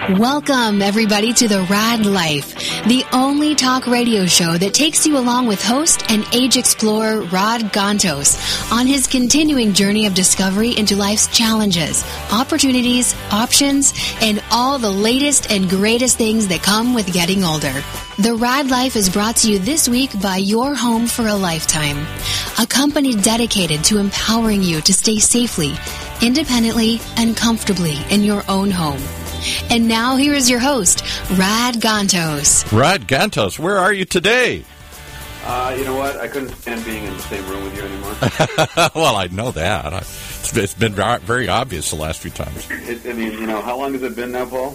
Welcome, everybody, to The Rad Life, the only talk radio show that takes you along with host and age explorer Rod Gantos on his continuing journey of discovery into life's challenges, opportunities, options, and all the latest and greatest things that come with getting older. The Rad Life is brought to you this week by Your Home for a Lifetime, a company dedicated to empowering you to stay safely, independently, and comfortably in your own home. And now here is your host, Rod Gantos. Rod Gantos, where are you today? You know what? I couldn't stand being in the same room with you anymore. Well, I know that. It's been very obvious the last few times. How long has it been now, Paul?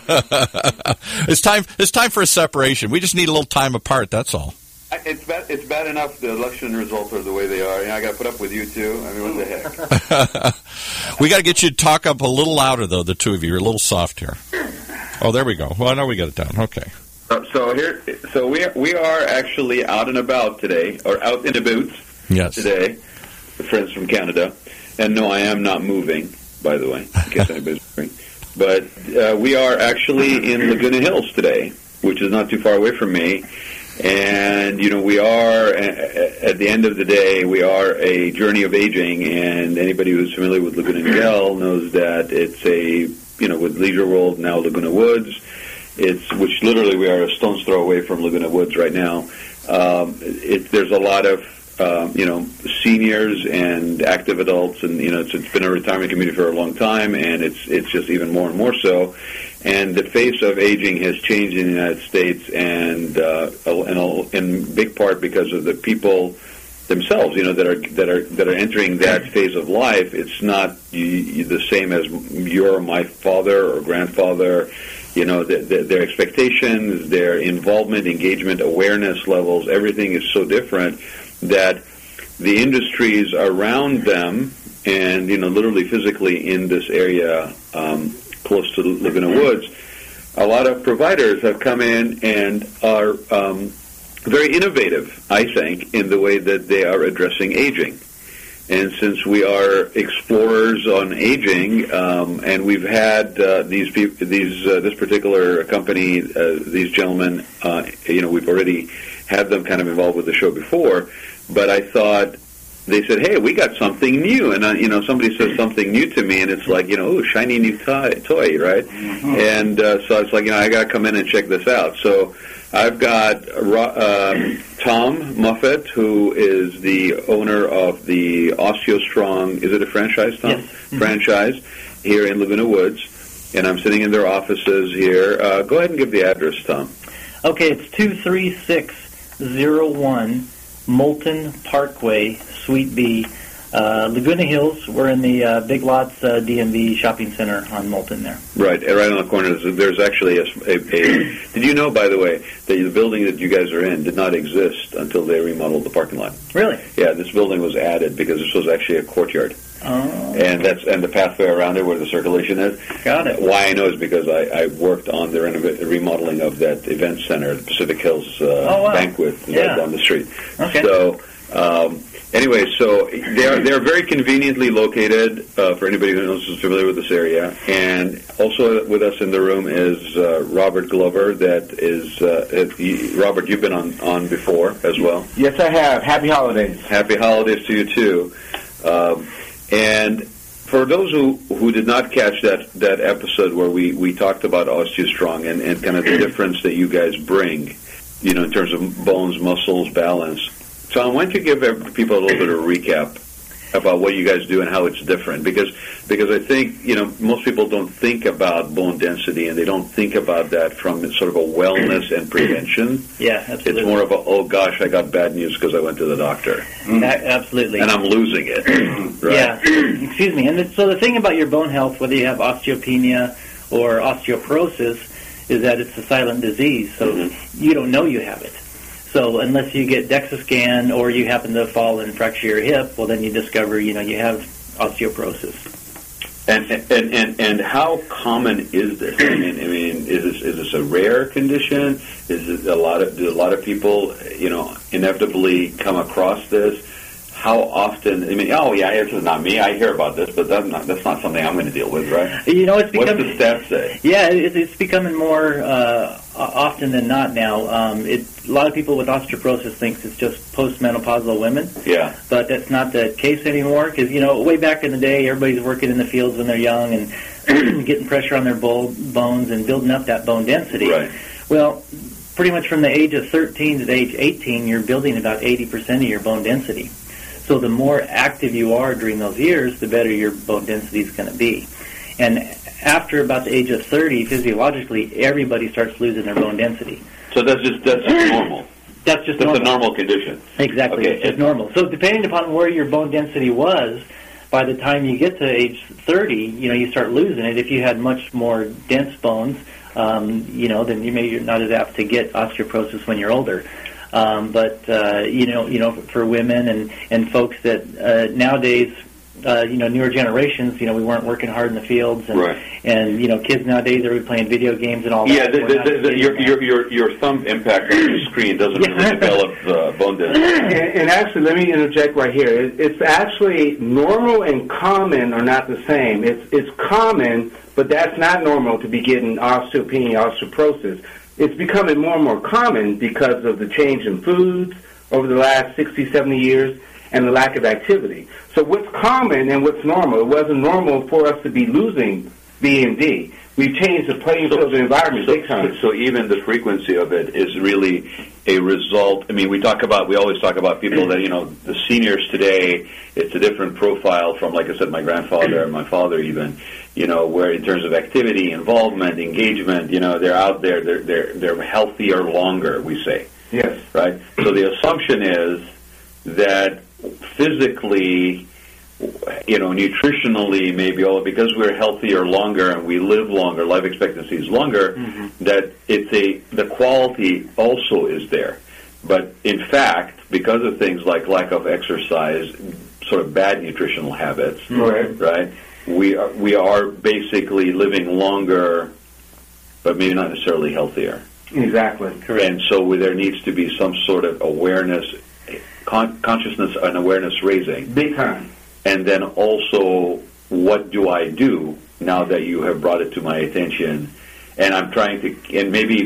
It's time for a separation. We just need a little time apart, that's all. It's bad enough the election results are the way they are. I got to put up with you, too. I mean, what the heck? We got to get you to talk up a little louder, though, the two of you. You're a little soft here. Oh, there we go. Well, I know we got it down. Okay. So we are actually out and about today, or out in the boots today, friends from Canada. And no, I am not moving, by the way, in case anybody's wondering. But we are actually in Laguna Hills today, which is not too far away from me. And, we are, at the end of the day, we are a journey of aging, and anybody who's familiar with Laguna Niguel knows that it's with Leisure World, now Laguna Woods, which literally we are a stone's throw away from Laguna Woods right now. There's a lot of, seniors and active adults, and, it's been a retirement community for a long time, and it's just even more and more so. And the face of aging has changed in the United States, and in big part because of the people themselves, that are entering that phase of life. It's not the same as you're my father or grandfather. Their expectations, their involvement, engagement, awareness levels, everything is so different that the industries around them, and literally physically in this area. Close to Laguna Woods, a lot of providers have come in and are very innovative, I think, in the way that they are addressing aging. And since we are explorers on aging, and we've had this particular company, these gentlemen, we've already had them kind of involved with the show before, but I thought, they said, hey, we got something new. And, somebody says something new to me, and it's like, shiny new toy, right? Mm-hmm. And so it's like, I got to come in and check this out. So I've got Tom Muffet, who is the owner of the OsteoStrong, is it a franchise, Tom? Yes. Mm-hmm. Franchise here in Laguna Woods. And I'm sitting in their offices here. Go ahead and give the address, Tom. Okay, it's 23601 Moulton Parkway, Suite B, Laguna Hills. We're in the Big Lots DMV shopping center on Moulton there. Right on the corner. There's actually a did you know, by the way, that the building that you guys are in did not exist until they remodeled the parking lot? Really? Yeah, this building was added because this was actually a courtyard. Oh. And the pathway around it where the circulation is. Got it. Why I know is because I worked on the remodeling of that event center, the Pacific Hills Banquet, right down the street. Okay. So anyway, so they're very conveniently located for anybody who is familiar with this area. And also with us in the room is Robert Glover. That is Robert. You've been on before as well. Yes, I have. Happy holidays. Happy holidays to you too. And for those who did not catch that episode where we talked about OsteoStrong and kind of the difference that you guys bring, in terms of bones, muscles, balance. Tom, why don't you give people a little bit of a recap about what you guys do and how it's different? Because I think, most people don't think about bone density, and they don't think about that from sort of a wellness and prevention. Yeah, absolutely. It's more of a, oh gosh, I got bad news because I went to the doctor. Absolutely. And I'm losing it. Right? Yeah, excuse me. And so the thing about your bone health, whether you have osteopenia or osteoporosis, is that it's a silent disease, so you don't know you have it. So unless you get DEXA scan or you happen to fall and fracture your hip, well, then you discover, you have osteoporosis. And how common is this? I mean, is this a rare condition? Is it do a lot of people, inevitably come across this? how often? I mean, it's not me. I hear about this, but that's not something I'm going to deal with, right? You know, what's the stats say? Yeah, it's becoming more often than not now. A lot of people with osteoporosis thinks it's just postmenopausal women. Yeah, but that's not the case anymore. Because way back in the day, everybody's working in the fields when they're young and getting pressure on their bones and building up that bone density. Right. Well, pretty much from the age of 13 to the age 18, you're building about 80% of your bone density. So the more active you are during those years, the better your bone density is going to be. And after about the age of 30, physiologically, everybody starts losing their bone density. So that's just normal. That's a normal condition. Exactly. Okay. It's just normal. So depending upon where your bone density was, by the time you get to age 30, you start losing it. If you had much more dense bones, then you're not as apt to get osteoporosis when you're older. But for women and folks that nowadays, newer generations, we weren't working hard in the fields, and right. And kids nowadays are playing video games and all that. Yeah, your thumb impact on your screen doesn't really develop bone density. And actually, let me interject right here. It's actually normal and common are not the same. It's common, but that's not normal to be getting osteopenia, osteoporosis. It's becoming more and more common because of the change in foods over the last 60, 70 years and the lack of activity. So what's common and what's normal? It wasn't normal for us to be losing BMD. We've changed the playing field of the environment big time. So even the frequency of it is really a result. I mean, we always talk about people that, the seniors today, it's a different profile from, like I said, my grandfather and my father even, where in terms of activity, involvement, engagement, they're out there, they're healthier longer, we say. Yes. Right? So the assumption is that physically, nutritionally, maybe because we're healthier longer and we live longer, life expectancy is longer, mm-hmm. that the quality also is there. But in fact, because of things like lack of exercise, sort of bad nutritional habits, mm-hmm. right? We are basically living longer, but maybe not necessarily healthier. Exactly. Correct. And so there needs to be some sort of awareness, consciousness and awareness raising. Big time. And then also, what do I do now that you have brought it to my attention? And I'm trying to, and maybe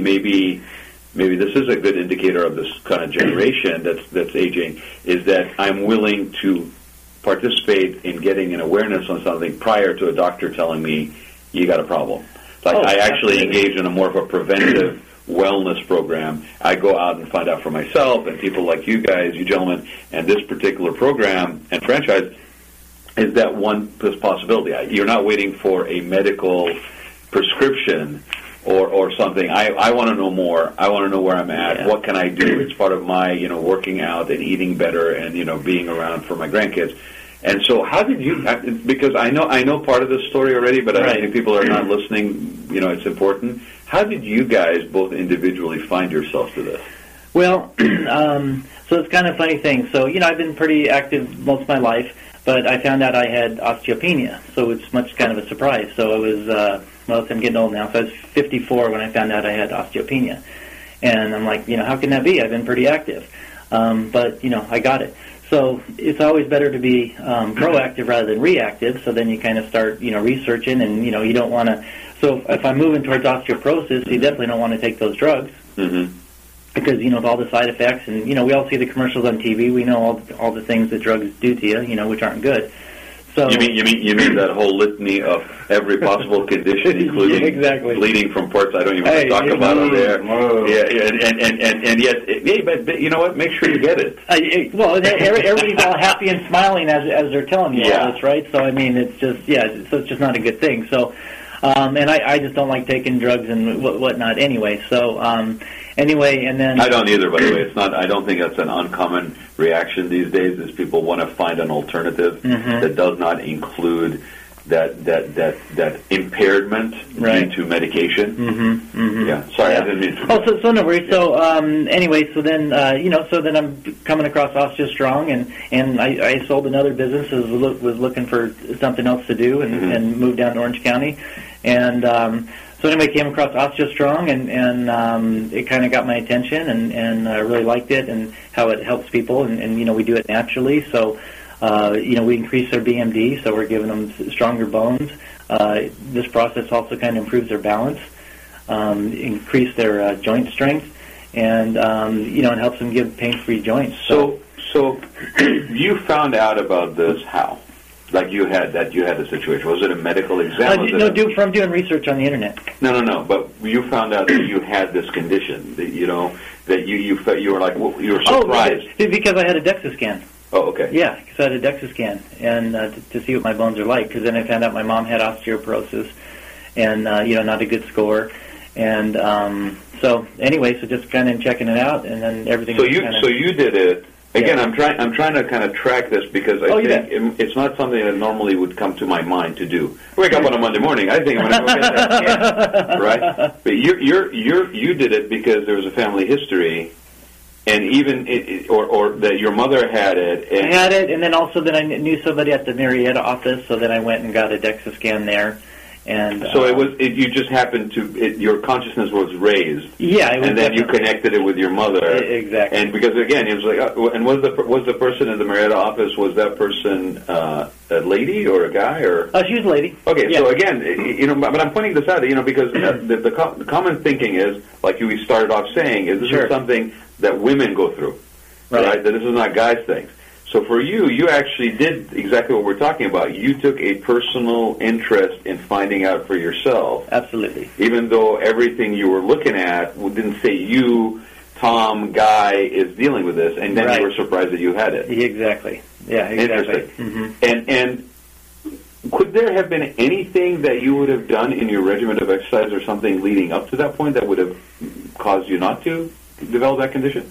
this is a good indicator of this kind of generation that's aging, is that I'm willing to participate in getting an awareness on something prior to a doctor telling me you got a problem. I actually engage in a more of a preventive wellness program. I go out and find out for myself, and people like you guys, you gentlemen, and this particular program and franchise is that one possibility. You're not waiting for a medical prescription or something. I want to know more. I want to know where I'm at. Yeah. What can I do? It's part of my, working out and eating better and, being around for my grandkids. And so how did you, because I know part of this story already, but I think people are not listening, it's important. How did you guys both individually find yourselves to this? Well, so it's kind of a funny thing. So, I've been pretty active most of my life, but I found out I had osteopenia, so it's much kind of a surprise. So it was, I'm getting old now, so I was 54 when I found out I had osteopenia. And I'm like, how can that be? I've been pretty active. But, I got it. So it's always better to be proactive rather than reactive, so then you kind of start, researching, and, you don't want to. So if I'm moving towards osteoporosis, you definitely don't want to take those drugs. Mm-hmm. Because, of all the side effects, and, we all see the commercials on TV. We know all the things that drugs do to you, which aren't good. So you mean that whole litany of every possible condition, including exactly. bleeding from parts I don't even want to talk about on there. And yet, but you know what? Make sure you get it. Everybody's all happy and smiling as they're telling you all this, right? So I mean, it's just so it's just not a good thing. So, and I just don't like taking drugs and whatnot anyway. So. Anyway, and then I don't either. By the way, it's not. I don't think that's an uncommon reaction these days. Is people want to find an alternative mm-hmm. that does not include that impairment due to medication. Mm-hmm. Mm-hmm. Yeah. Sorry, I didn't mean to. So no worries. So anyway, so then so then I'm coming across OsteoStrong, and I sold another business. Was looking for something else to do, and moved down to Orange County, and. So anyway, I came across OsteoStrong, and it kind of got my attention, and I really liked it and how it helps people, and we do it naturally. So, we increase their BMD, so we're giving them stronger bones. This process also kind of improves their balance, increase their joint strength, and it helps them give pain-free joints. So you found out about this how? Like you had a situation. Was it a medical exam? From doing research on the internet. No. But you found out that you had this condition. That you were like you were surprised. Oh, because I had a DEXA scan. Oh, okay. Yeah, because I had a DEXA scan and to see what my bones are like. Because then I found out my mom had osteoporosis, and not a good score. And so just kind of checking it out, and then everything. So you did it. Again, yeah. I'm trying to kind of track this because I think it's not something that normally would come to my mind to do. I wake up on a Monday morning, I think I'm going to go get that scan, right? But you did it because there was a family history, and even or that your mother had it. I had it, and then also I knew somebody at the Marietta office, so then I went and got a DEXA scan there. And so you just happened to your consciousness was raised. Yeah, it was, and then you connected it with your mother. Exactly. And because again, it was like, and was the person in the Marietta office, was that person a lady or a guy or? She was a lady. Okay, yeah. So again, but I'm pointing this out, because the common thinking is, like we started off saying, is this is something that women go through, right? That this is not guys' things. So for you actually did exactly what we're talking about. You took a personal interest in finding out for yourself. Absolutely. Even though everything you were looking at didn't say you, Tom, Guy, is dealing with this, and then you were surprised that you had it. Exactly. Yeah, exactly. Interesting. Mm-hmm. And could there have been anything that you would have done in your regimen of exercise or something leading up to that point that would have caused you not to develop that condition?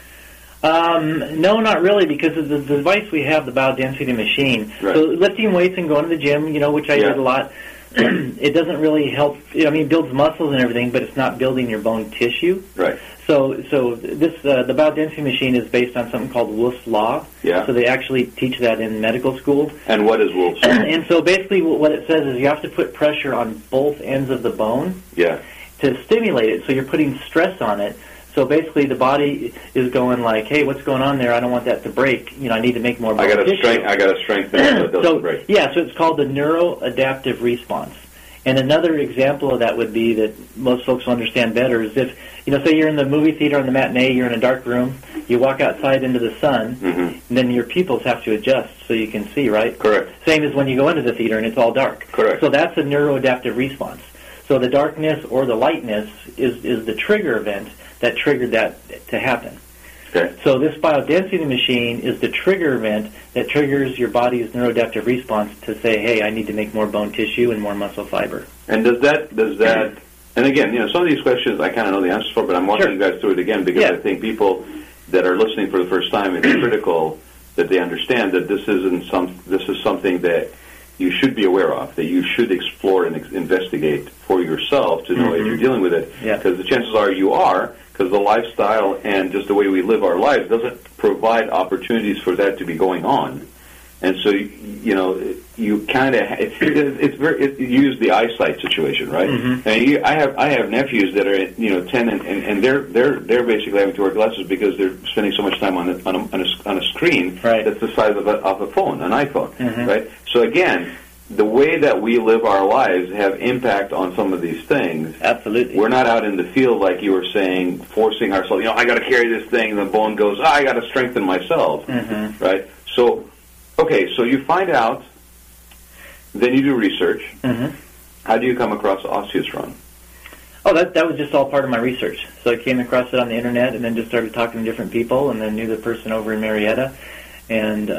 No, not really, because of the device we have, the biodensity machine. Right. So lifting weights and going to the gym, which I did a lot, it doesn't really help. It builds muscles and everything, but it's not building your bone tissue. Right. So this the biodensity machine is based on something called Wolff's Law. Yeah. So they actually teach that in medical school. And what is Wolff's Law? And so basically what it says is you have to put pressure on both ends of the bone. Yeah. To stimulate it. So you're putting stress on it. So basically, the body is going like, "Hey, what's going on there? I don't want that to break. I need to make more bone tissue. I got to strengthen it so it doesn't break." Yeah, so it's called the neuroadaptive response. And another example of that would be that most folks will understand better is if, say you're in the movie theater on the matinee, you're in a dark room, you walk outside into the sun, and then your pupils have to adjust so you can see, right? Correct. Same as when you go into the theater and it's all dark. Correct. So that's a neuroadaptive response. So the darkness or the lightness is the trigger event that triggered that to happen. Okay. So this biodensity machine is the trigger event that triggers your body's neuroadaptive response to say, hey, I need to make more bone tissue and more muscle fiber. And does that, and again, some of these questions I kind of know the answers for, but I'm walking you guys through it again because I think people that are listening for the first time, it's critical that they understand that this is something that you should be aware of, that you should explore and investigate for yourself to know if you're dealing with it. Because the chances are you are, because the lifestyle and just the way we live our lives doesn't provide opportunities for that to be going on. And so, you kind of, you use the eyesight situation, right? Mm-hmm. And I have nephews that are, 10 and they're basically having to wear glasses because they're spending so much time on a screen that's the size of a phone, an iPhone, right? So again, the way that we live our lives have impact on some of these things. Absolutely. We're not out in the field, like you were saying, forcing ourselves, I got to carry this thing, and the bone goes, I got to strengthen myself, right? So, okay, so you find out, then you do research. How do you come across OsteoStrong? Oh, that was just all part of my research. So I came across it on the internet and then just started talking to different people and then knew the person over in Marietta. And,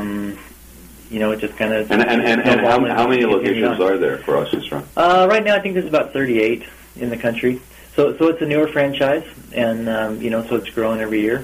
it just kind of... And how many locations are there for OsteoStrong? Right now I think there's about 38 in the country. So it's a newer franchise, and, so it's growing every year.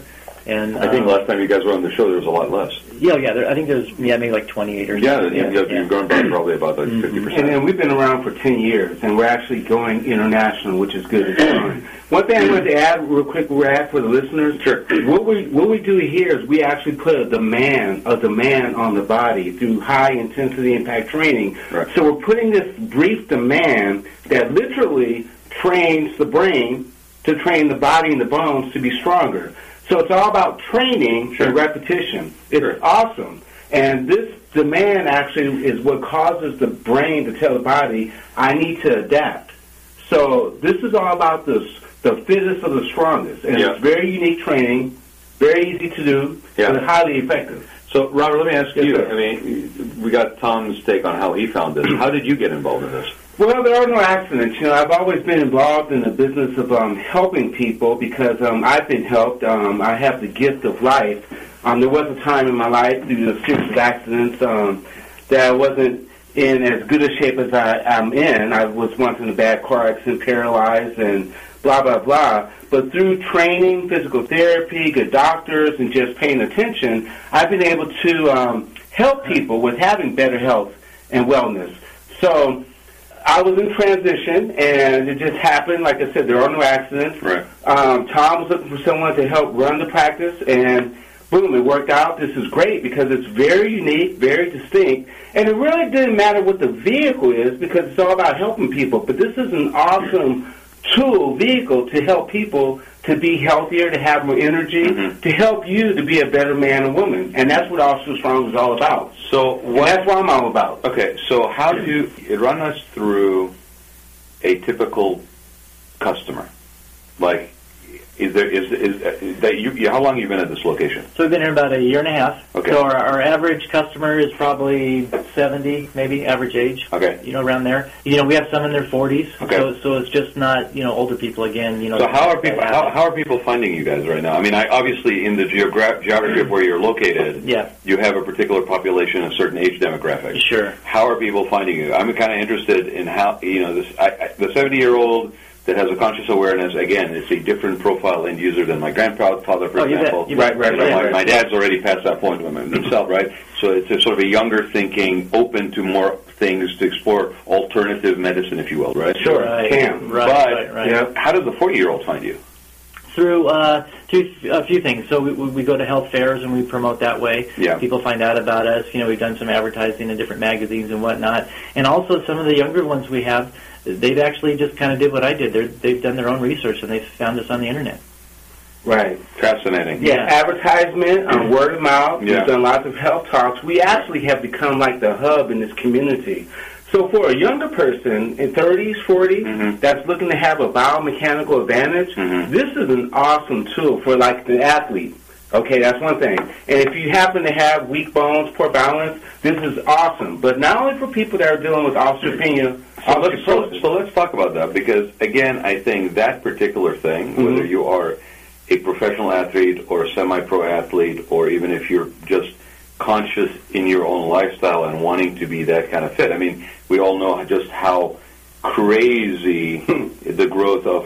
And I think last time you guys were on the show, there was a lot less. Yeah, I think there's maybe like 28 or something. You've grown by probably about 50%. And we've been around for 10 years, and we're actually going international, which is good. One thing I wanted to add real quick, for the listeners. Sure. What we do here is we actually put a demand on the body through high intensity impact training. Right. So we're putting this brief demand that literally trains the brain to train the body and the bones to be stronger. So it's all about training and repetition. It's awesome. And this demand actually is what causes the brain to tell the body, I need to adapt. So this is all about the fittest of the strongest. And it's very unique training, very easy to do, and highly effective. So, Robert, let me ask you. I mean, we got Tom's take on how he found this. How did you get involved in this? Well, there are no accidents. I've always been involved in the business of helping people because I've been helped. I have the gift of life. There was a time in my life due to a series of accidents that I wasn't in as good a shape as I'm in. I was once in a bad car accident, paralyzed, and blah, blah, blah. But through training, physical therapy, good doctors, and just paying attention, I've been able to help people with having better health and wellness. So I was in transition, and it just happened. Like I said, there are no accidents. Right. Tom was looking for someone to help run the practice, and boom, it worked out. This is great because it's very unique, very distinct, and it really didn't matter what the vehicle is because it's all about helping people. But this is an awesome vehicle to help people to be healthier, to have more energy, to help you to be a better man or woman. And that's what Also Strong is all about. So that's what I'm all about. Okay, so how do you run us through a typical customer? Like, how long have you been at this location? So we've been here about a year and a half. Okay. So our average customer is probably 70, maybe average age. Okay. Around there. We have some in their 40s. Okay. So it's just not older people again. So how are people finding you guys right now? I mean, obviously in the geography of where you're located, you have a particular population, a certain age demographic. Sure. How are people finding you? I'm kind of interested in how the 70-year-old that has a conscious awareness. Again, it's a different profile end user than my grandfather, for example. Right. My dad's already past that point himself, right? So it's a sort of a younger thinking, open to more things to explore alternative medicine, if you will, right? Sure, Right. How does the 40-year-old find you? Through a few things. So we go to health fairs and we promote that way. Yeah. People find out about us. We've done some advertising in different magazines and whatnot. And also some of the younger ones we have, they've actually just kind of did what I did. They've done their own research and they've found us on the internet. Right. Fascinating. Yeah, advertisement, word of mouth. Yeah. We've done lots of health talks. We actually have become like the hub in this community. So for a younger person in 30s, 40s, that's looking to have a biomechanical advantage, this is an awesome tool for like the athlete. Okay, that's one thing. And if you happen to have weak bones, poor balance, this is awesome. But not only for people that are dealing with osteopenia. So let's talk about that because, again, I think that particular thing, whether you are a professional athlete or a semi-pro athlete or even if you're just conscious in your own lifestyle and wanting to be that kind of fit. I mean, we all know just how crazy the growth of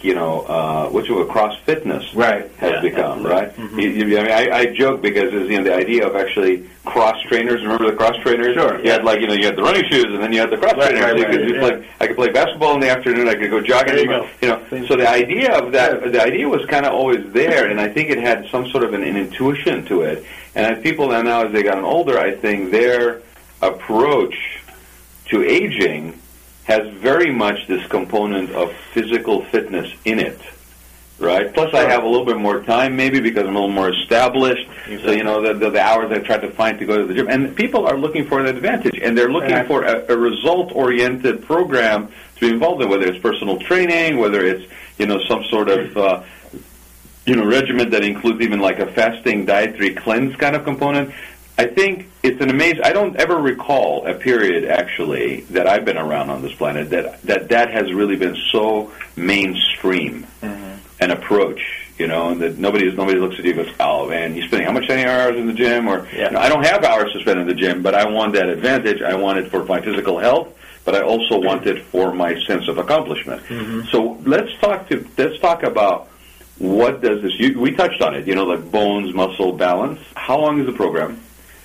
cross fitness has become, right? I joke because the idea of actually cross trainers. Remember the cross trainers? Sure. You had you had the running shoes and then you had the cross trainers. I could play basketball in the afternoon. I could go jogging. So the idea of that, the idea was kind of always there, and I think it had some sort of an intuition to it. And as people now, as they gotten older, I think their approach to aging has very much this component of physical fitness in it, right? Plus, I have a little bit more time, maybe because I'm a little more established. So, the hours I try to find to go to the gym. And people are looking for an advantage, and they're looking for a result-oriented program to be involved in, whether it's personal training, whether it's, some sort of, regimen that includes even like a fasting dietary cleanse kind of component. I think it's an amazing. I don't ever recall a period actually that I've been around on this planet that has really been so mainstream an approach. And that nobody looks at you and goes, "Oh man, you're spending how much hours in the gym?" Or I don't have hours to spend in the gym, but I want that advantage. I want it for my physical health, but I also want it for my sense of accomplishment. So let's talk about what does this? We touched on it. Like bones, muscle, balance. How long is the program?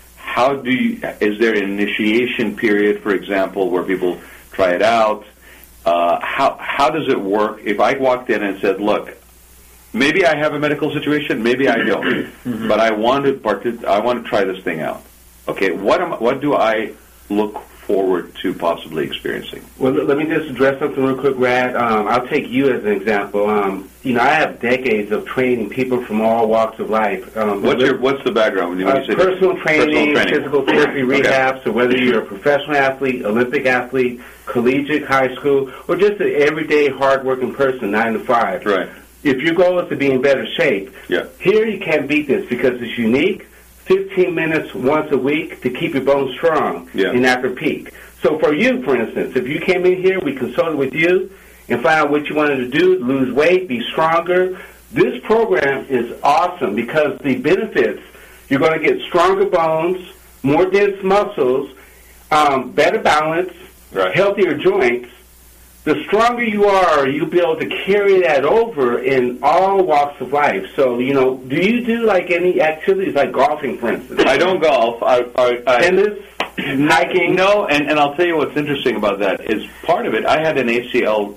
Is there an initiation period, for example, where people try it out? How does it work? If I walked in and said, look, maybe I have a medical situation, maybe I don't, but I want to try this thing out. Okay, what do I look forward to possibly experiencing? Well, let me just address something real quick, Rad. I'll take you as an example. I have decades of training people from all walks of life. What's the background? When you say personal training, physical therapy, rehab. Okay. So whether you're a professional athlete, Olympic athlete, collegiate, high school, or just an everyday hard-working person, 9 to 5. Right. If your goal is to be in better shape, here you can't beat this because it's unique. 15 minutes once a week to keep your bones strong and not peak. So for you, for instance, if you came in here, we consulted with you and found out what you wanted to do, lose weight, be stronger. This program is awesome because the benefits, you're going to get stronger bones, more dense muscles, better balance, healthier joints. The stronger you are, you'll be able to carry that over in all walks of life. So, do you do like any activities like golfing, for instance? I don't golf. Tennis, hiking? No, and I'll tell you what's interesting about that is part of it, I had an ACL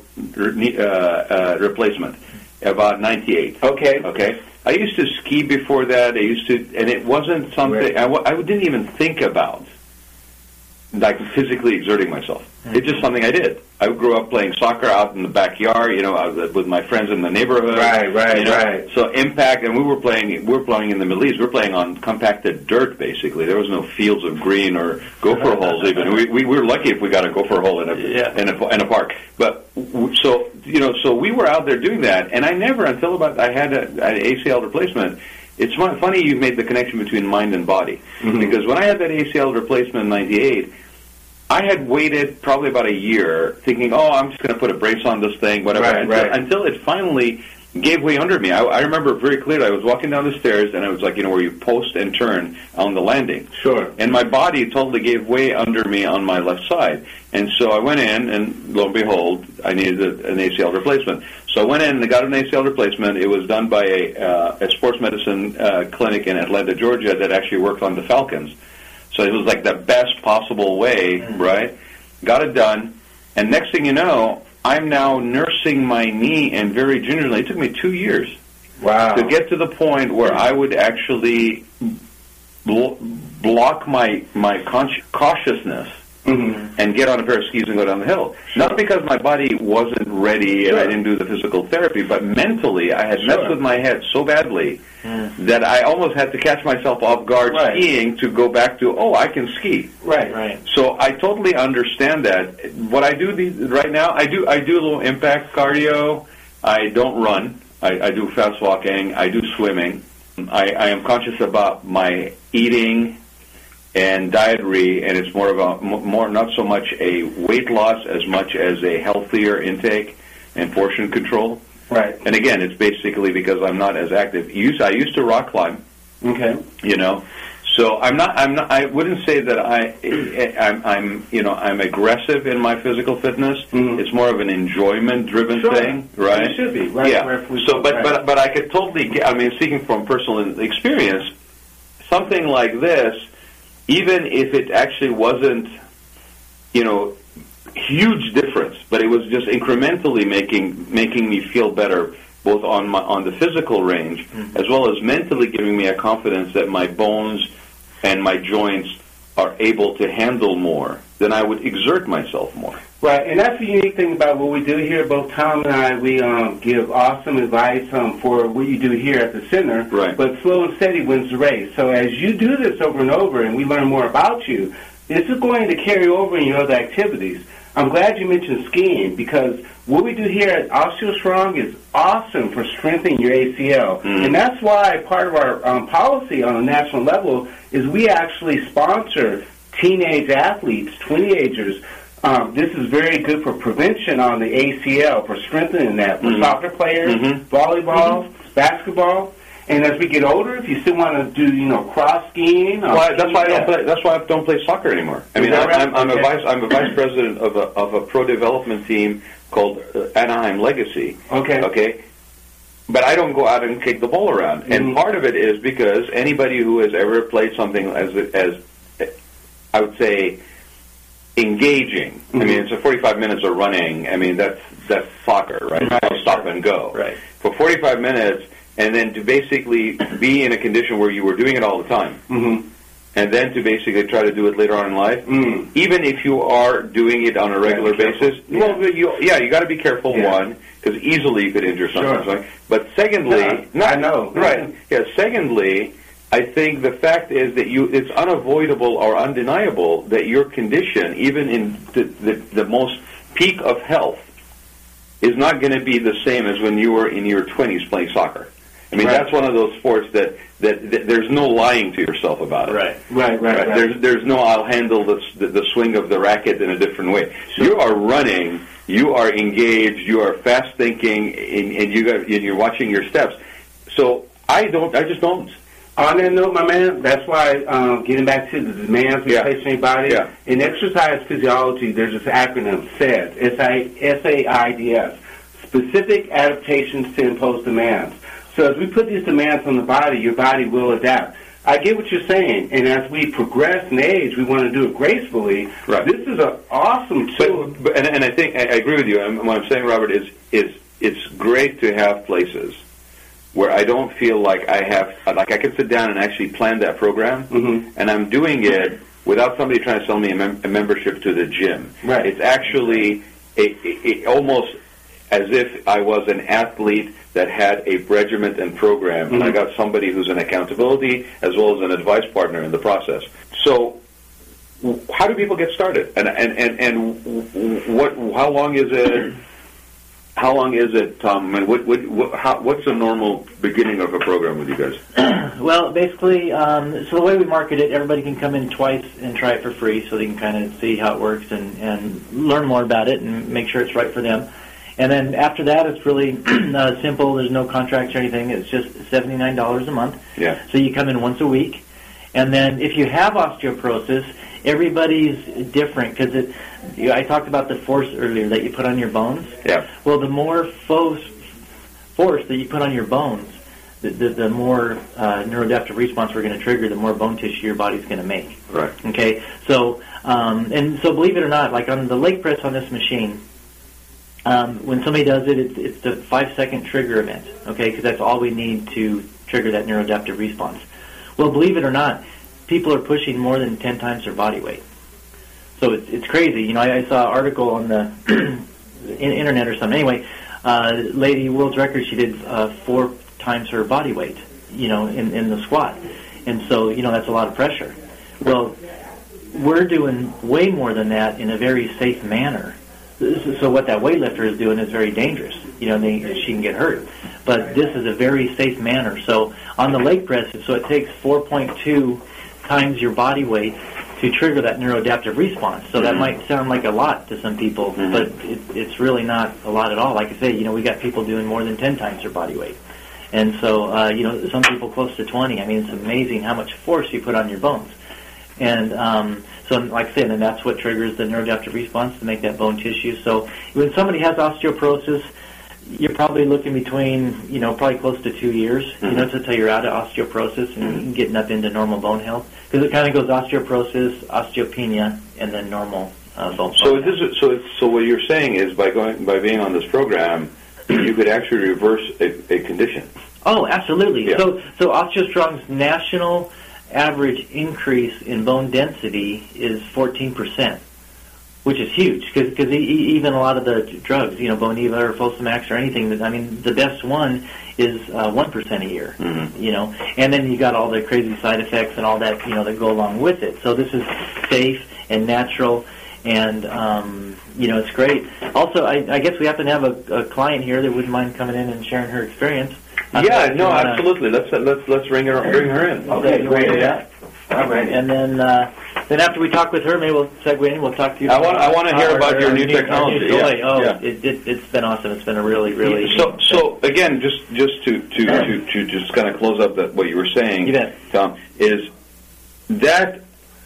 replacement about 98. Okay. I used to ski before that. And it wasn't something, I didn't even think about, like physically exerting myself. It's just something I did. I grew up playing soccer out in the backyard, with my friends in the neighborhood. Right. So impact, and we were playing in the Middle East. We were playing on compacted dirt, basically. There was no fields of green or gopher holes even. We were lucky if we got a gopher hole in a park. But so we were out there doing that, and I never until I had an ACL replacement. It's funny you made the connection between mind and body because when I had that ACL replacement in '98. I had waited probably about a year thinking, I'm just going to put a brace on this thing, whatever, until it finally gave way under me. I remember very clearly I was walking down the stairs, and I was like, where you post and turn on the landing. Sure. And my body totally gave way under me on my left side. And so I went in, and lo and behold, I needed an ACL replacement. So I went in and got an ACL replacement. It was done by a sports medicine clinic in Atlanta, Georgia, that actually worked on the Falcons. So it was like the best possible way, right? Got it done. And next thing you know, I'm now nursing my knee, and very gingerly, it took me 2 years to get to the point where I would actually block my cautiousness and get on a pair of skis and go down the hill. Sure. Not because my body wasn't ready and I didn't do the physical therapy, but mentally I had messed with my head so badly that I almost had to catch myself off guard skiing to go back to, I can ski. Right. So I totally understand that. What I do right now, I do a little impact cardio. I don't run. I do fast walking. I do swimming. I am conscious about my eating and dietary, and it's more not so much a weight loss as much as a healthier intake and portion control. Right. And again, it's basically because I'm not as active. I used to rock climb. Okay. So I'm not. I wouldn't say that I'm aggressive in my physical fitness. It's more of an enjoyment-driven thing, right? It should be. Right. Yeah. So, but I could totally. Speaking from personal experience, something like this, even if it actually wasn't, huge difference, but it was just incrementally making me feel better, both on the physical range as well as mentally giving me a confidence that my bones and my joints are able to handle more, then I would exert myself more. Right, and that's the unique thing about what we do here. Both Tom and I, we give awesome advice for what you do here at the center. Right. But slow and steady wins the race. So as you do this over and over and we learn more about you, this is going to carry over in your other activities. I'm glad you mentioned skiing because what we do here at OsteoStrong is awesome for strengthening your ACL. And that's why part of our policy on a national level is we actually sponsor teenage athletes, teenagers. This is very good for prevention on the ACL, for strengthening that, for soccer players, volleyball, basketball. And as we get older, if you still want to do, cross skiing, that's why I don't play soccer anymore. I mean, I'm a vice president of a pro development team called Anaheim Legacy. Okay. but I don't go out and kick the ball around. Mm-hmm. And part of it is because anybody who has ever played something as I would say, engaging. Mm-hmm. I mean, it's a 45 minutes of running. I mean, that's soccer, right? Stop and go. Right. For 45 minutes, and then to basically be in a condition where you were doing it all the time. Mm-hmm. And then to basically try to do it later on in life, even if you are doing it on a regular basis, well, you got to be careful, one, because easily you could injure something. Sure. Right? But secondly... I know. Right. Yeah, secondly... I think the fact is that it's unavoidable or undeniable that your condition, even in the most peak of health, is not going to be the same as when you were in your 20s playing soccer. I mean, that's one of those sports that there's no lying to yourself about it. Right. There's no I'll handle the swing of the racket in a different way. Sure. You are running, you are engaged, you are fast thinking, and you're watching your steps. So I just don't. On that note, my man, that's why getting back to the demands we place on your body, in exercise physiology, there's this acronym, SAIDS, S-A-I-D-S, specific adaptations to impose demands. So as we put these demands on the body, your body will adapt. I get what you're saying, and as we progress in age, we want to do it gracefully. Right. This is an awesome tool. And I think I agree with you. And what I'm saying, Robert, is it's great to have places where I don't feel like I can sit down and actually plan that program, and I'm doing it without somebody trying to sell me a membership to the gym. Right. It's actually almost as if I was an athlete that had a regiment and program, and I got somebody who's an accountability as well as an advice partner in the process. So, how do people get started? And how long is it? How long is it, Tom? I mean, what's the normal beginning of a program with you guys? Well, basically, so the way we market it, everybody can come in twice and try it for free, so they can kind of see how it works and learn more about it and make sure it's right for them. And then after that, it's really simple. There's no contracts or anything. It's just $79 a month. Yeah. So you come in once a week. And then if you have osteoporosis, everybody's different because I talked about the force earlier that you put on your bones. Yeah. Well, the more force that you put on your bones, the more neuroadaptive response we're going to trigger, the more bone tissue your body's going to make. Right. Okay. So so believe it or not, like on the leg press on this machine, when somebody does it, it's the 5-second trigger event. Okay, because that's all we need to trigger that neuroadaptive response. Well, believe it or not, people are pushing more than 10 times their body weight. So it's crazy. You know, I saw an article on the internet or something. Anyway, lady world's record, she did 4 times her body weight, you know, in the squat. And so, you know, that's a lot of pressure. Well, we're doing way more than that in a very safe manner. So what that weightlifter is doing is very dangerous. You know, she can get hurt. But this is a very safe manner. So on the leg press, so it takes 4.2 times your body weight to trigger that neuroadaptive response. So that might sound like a lot to some people, but it's really not a lot at all. Like I say, you know, we got people doing more than 10 times their body weight. And so, you know, some people close to 20. I mean, it's amazing how much force you put on your bones. And so, like I said, and that's what triggers the neuroadaptive response to make that bone tissue. So when somebody has osteoporosis, you're probably looking between, you know, probably close to 2 years, you know, until you're out of osteoporosis and getting up into normal bone health. Because it kind of goes osteoporosis, osteopenia, and then normal bone health. So what you're saying is by being on this program, you could actually reverse a condition. Oh, absolutely. Yeah. So OsteoStrong's national average increase in bone density is 14%, which is huge because even a lot of the drugs, you know, Boniva or Fosamax or anything, I mean, the best one is 1% a year, you know, and then you got all the crazy side effects and all that, you know, that go along with it. So this is safe and natural, and you know, it's great. Also, I guess we happen to have a client here that wouldn't mind coming in and sharing her experience. Yeah, no, absolutely. Let's bring her in. Okay, great. Yeah. All right, and then after we talk with her, maybe we'll segue in. We'll talk to you. I want to hear about your new technology. It's been awesome. It's been a really. So again, just to just kind of close up what you were saying, Tom, is that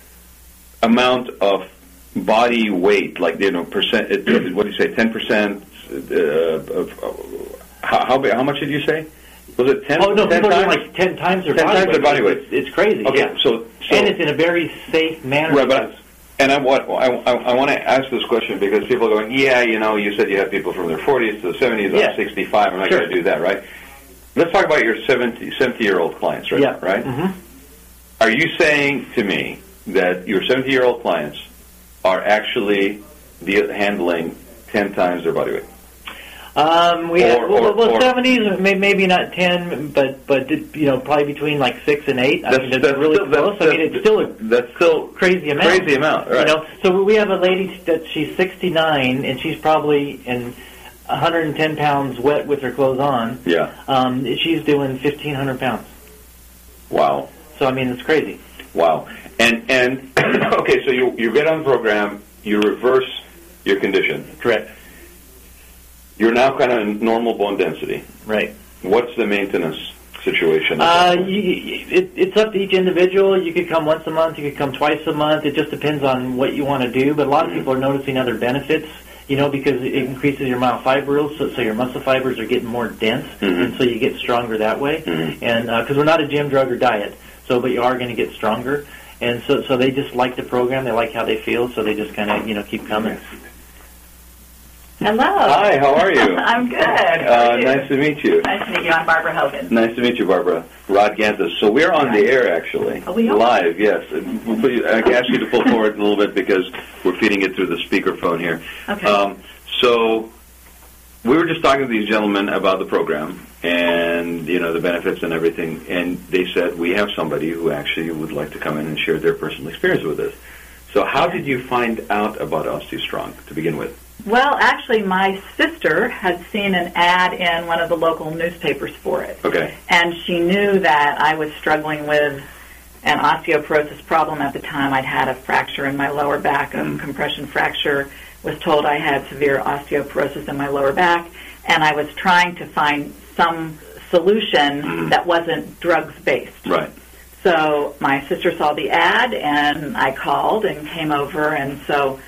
amount of body weight, like, you know, percent. What do you say? 10%. How much did you say? Was it 10? Oh no, 10 people times? are doing like 10 times their 10 body times weight. their body weight. It's crazy. Okay, yeah. so and it's in a very safe manner. Right, but and I want to ask this question because people are going, yeah, you said you have people from their 40s to the 70s. I'm 65. I'm not going to do that, right? Let's talk about your 70-year-old clients, right? Yeah. Right? Mm-hmm. Are you saying to me that your 70-year-old clients are actually handling 10 times their body weight? We have 70s, maybe not 10, but probably between like 6 and 8. I mean, that's really close. That's still crazy amount. Crazy amount, right? So we have a lady that she's 69, and she's probably in 110 pounds wet with her clothes on. Yeah. She's doing 1,500 pounds. Wow. So I mean, it's crazy. Wow. And okay, so you get on the program, you reverse your condition. Correct. You're now kind of in normal bone density. Right. What's the maintenance situation? It's up to each individual. You could come once a month. You could come twice a month. It just depends on what you want to do. But a lot of people are noticing other benefits, because it increases your myofibrils, so your muscle fibers are getting more dense, and so you get stronger that way. And because we're not a gym, drug, or diet, but you are going to get stronger. And so they just like the program. They like how they feel, so they just kind of keep coming. Hello. Hi, how are you? I'm good. How are you? Nice to meet you. Nice to meet you. I'm Barbara Hogan. Nice to meet you, Barbara. Rod Gantos. So we're on the air, actually. Oh, we are? Live, yes. I ask you to pull forward a little bit because we're feeding it through the speakerphone here. Okay. So we were just talking to these gentlemen about the program and, the benefits and everything, and they said, we have somebody who actually would like to come in and share their personal experience with us. So how did you find out about OsteoStrong to begin with? Well, actually, my sister had seen an ad in one of the local newspapers for it. Okay. And she knew that I was struggling with an osteoporosis problem at the time. I'd had a fracture in my lower back, a compression fracture, was told I had severe osteoporosis in my lower back, and I was trying to find some solution that wasn't drugs-based. Right. So my sister saw the ad, and I called and came over, and so...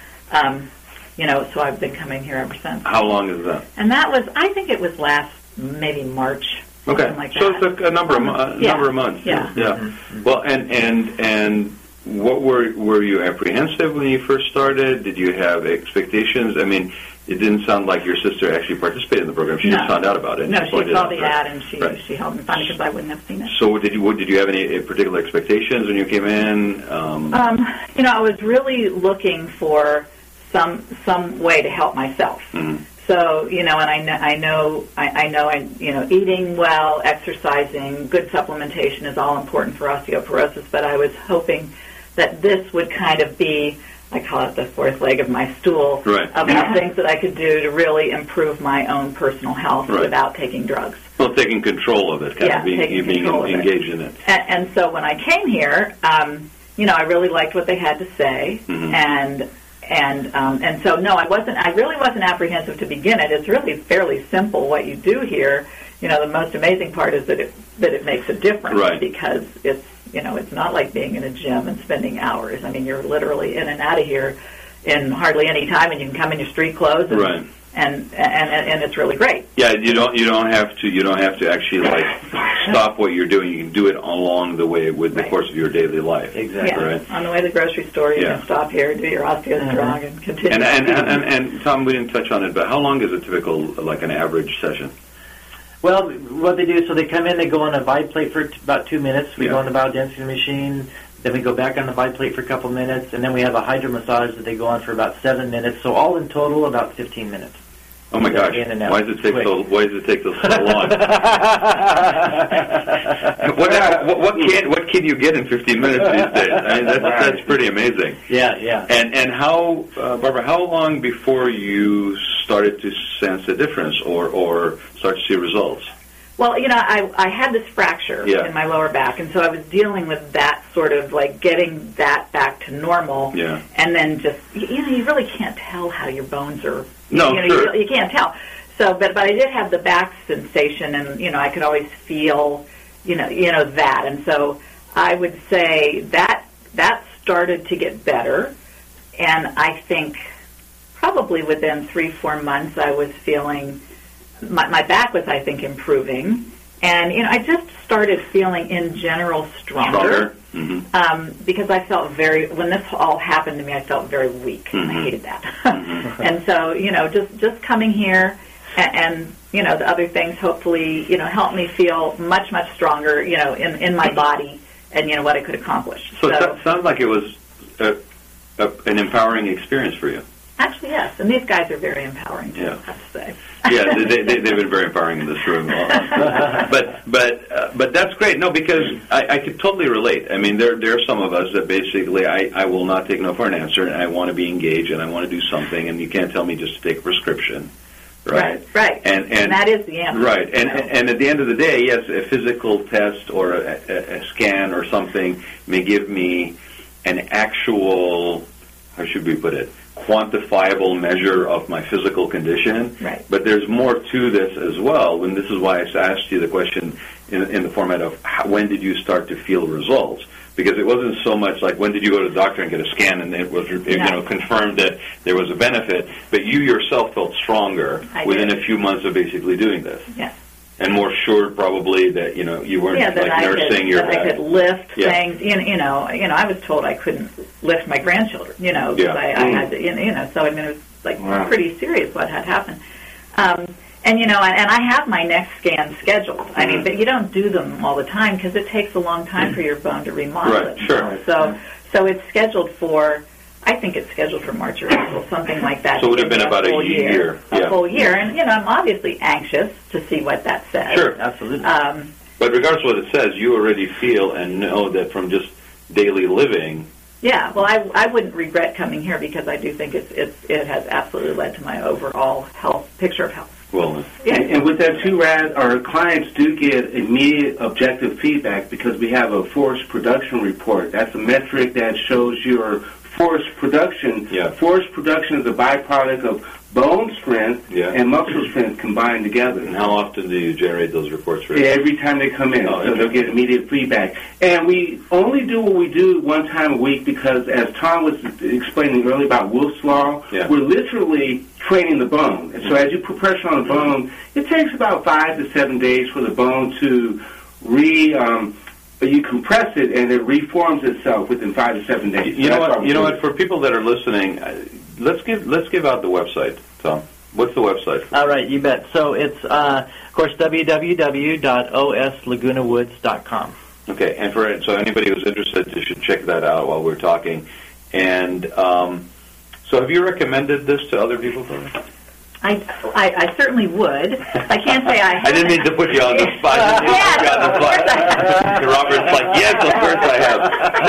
so I've been coming here ever since. How long is that? And that was, I think it was last maybe March. Okay, like so that. it's a number of months. Yeah. Mm-hmm. Well, and what were you apprehensive when you first started? Did you have expectations? I mean, it didn't sound like your sister actually participated in the program. She just found out about it. No, she saw the ad and she helped me find it because I wouldn't have seen it. So did you have any particular expectations when you came in? I was really looking for some way to help myself. Mm-hmm. So, and I know, eating well, exercising, good supplementation is all important for osteoporosis, but I was hoping that this would kind of be, I call it the fourth leg of my stool, of things that I could do to really improve my own personal health without taking drugs. Well, taking control of it, being engaged in it. And so when I came here, I really liked what they had to say, and so no, I really wasn't apprehensive to begin it. It's really fairly simple what you do here. The most amazing part is that it makes a difference because it's not like being in a gym and spending hours. I mean, you're literally in and out of here in hardly any time, and you can come in your street clothes and it's really great. Yeah, you don't have to actually stop what you're doing. You can do it along the way with the course of your daily life. Exactly. Yeah. Right. On the way to the grocery store, you can stop here, do your OsteoStrong, and continue. And Tom, we didn't touch on it, but how long is a typical, an average session? Well, what they do, so they come in, they go on a Vibe plate for about 2 minutes. We go on the biodensity machine. Then we go back on the Vibe plate for a couple minutes, and then we have a hydro massage that they go on for about 7 minutes. So all in total, about 15 minutes. Oh my gosh! Why does it take so long? What can you get in 15 minutes these days? I mean, that's pretty amazing. Yeah. And how, Barbara? How long before you started to sense a difference or start to see results? Well, I had this fracture in my lower back, and so I was dealing with that sort of getting that back to normal. Yeah. And then just you really can't tell how your bones are. No, sure. You can't tell. So, but I did have the back sensation, and I could always feel, that, and so I would say that started to get better, and I think probably within 3-4 months I was feeling my back was, I think, improving. And, I just started feeling, in general, stronger. Because I felt when this all happened to me, I felt very weak. I hated that. And so, just coming here and the other things hopefully, help me feel much, much stronger, in my body and, what I could accomplish. So it sounds like it was an empowering experience for you. Actually, yes. And these guys are very empowering, too, I have to say. Yeah, they've been very empowering in this room. But that's great. No, because I could totally relate. I mean, there are some of us that basically I will not take no for an answer, and I want to be engaged, and I want to do something, and you can't tell me just to take a prescription. Right. And that is the answer. Right. And at the end of the day, yes, a physical test or a scan or something may give me an actual, how should we put it, quantifiable measure of my physical condition. Right. But there's more to this as well, and this is why I asked you the question in the format of when did you start to feel results? Because it wasn't so much like when did you go to the doctor and get a scan and it was confirmed that there was a benefit, but you yourself felt stronger within a few months of basically doing this. Yes. And more sure probably that you weren't nursing your back. I could lift things. I was told I couldn't lift my grandchildren. Because I had to. So I mean, it was pretty serious what had happened. And I have my next scan scheduled. I mean, but you don't do them all the time because it takes a long time for your bone to remodel it. Sure. So it's scheduled for. I think it's scheduled for March or April, something like that. So it would have been about a year. A full year. And, I'm obviously anxious to see what that says. Sure. Absolutely. But regardless of what it says, you already feel and know that from just daily living. Yeah, well, I wouldn't regret coming here because I do think it has absolutely led to my overall picture of health. Wellness. Yeah. And with that too, Rad, our clients do get immediate objective feedback because we have a force production report. That's a metric that shows your force production. Yeah. Force production is a byproduct of bone strength and muscle strength combined together. And how often do you generate those reports for you? Every time they come in, so they'll get immediate feedback. And we only do what we do one time a week because, as Tom was explaining earlier about Wolff's Law, we're literally training the bone. And so as you put pressure on the bone, it takes about 5 to 7 days for the bone to you compress it and it reforms itself within 5 to 7 days. You know what? For people that are listening, let's give out the website, Tom. What's the website? All right, you bet. So it's, of course, www.oslagunawoods.com. Okay, and so anybody who's interested, you should check that out while we're talking. And so have you recommended this to other people, Tom? I certainly would. I can't say I have. I didn't mean to put you on the spot. Robert's like, yes, of course I have.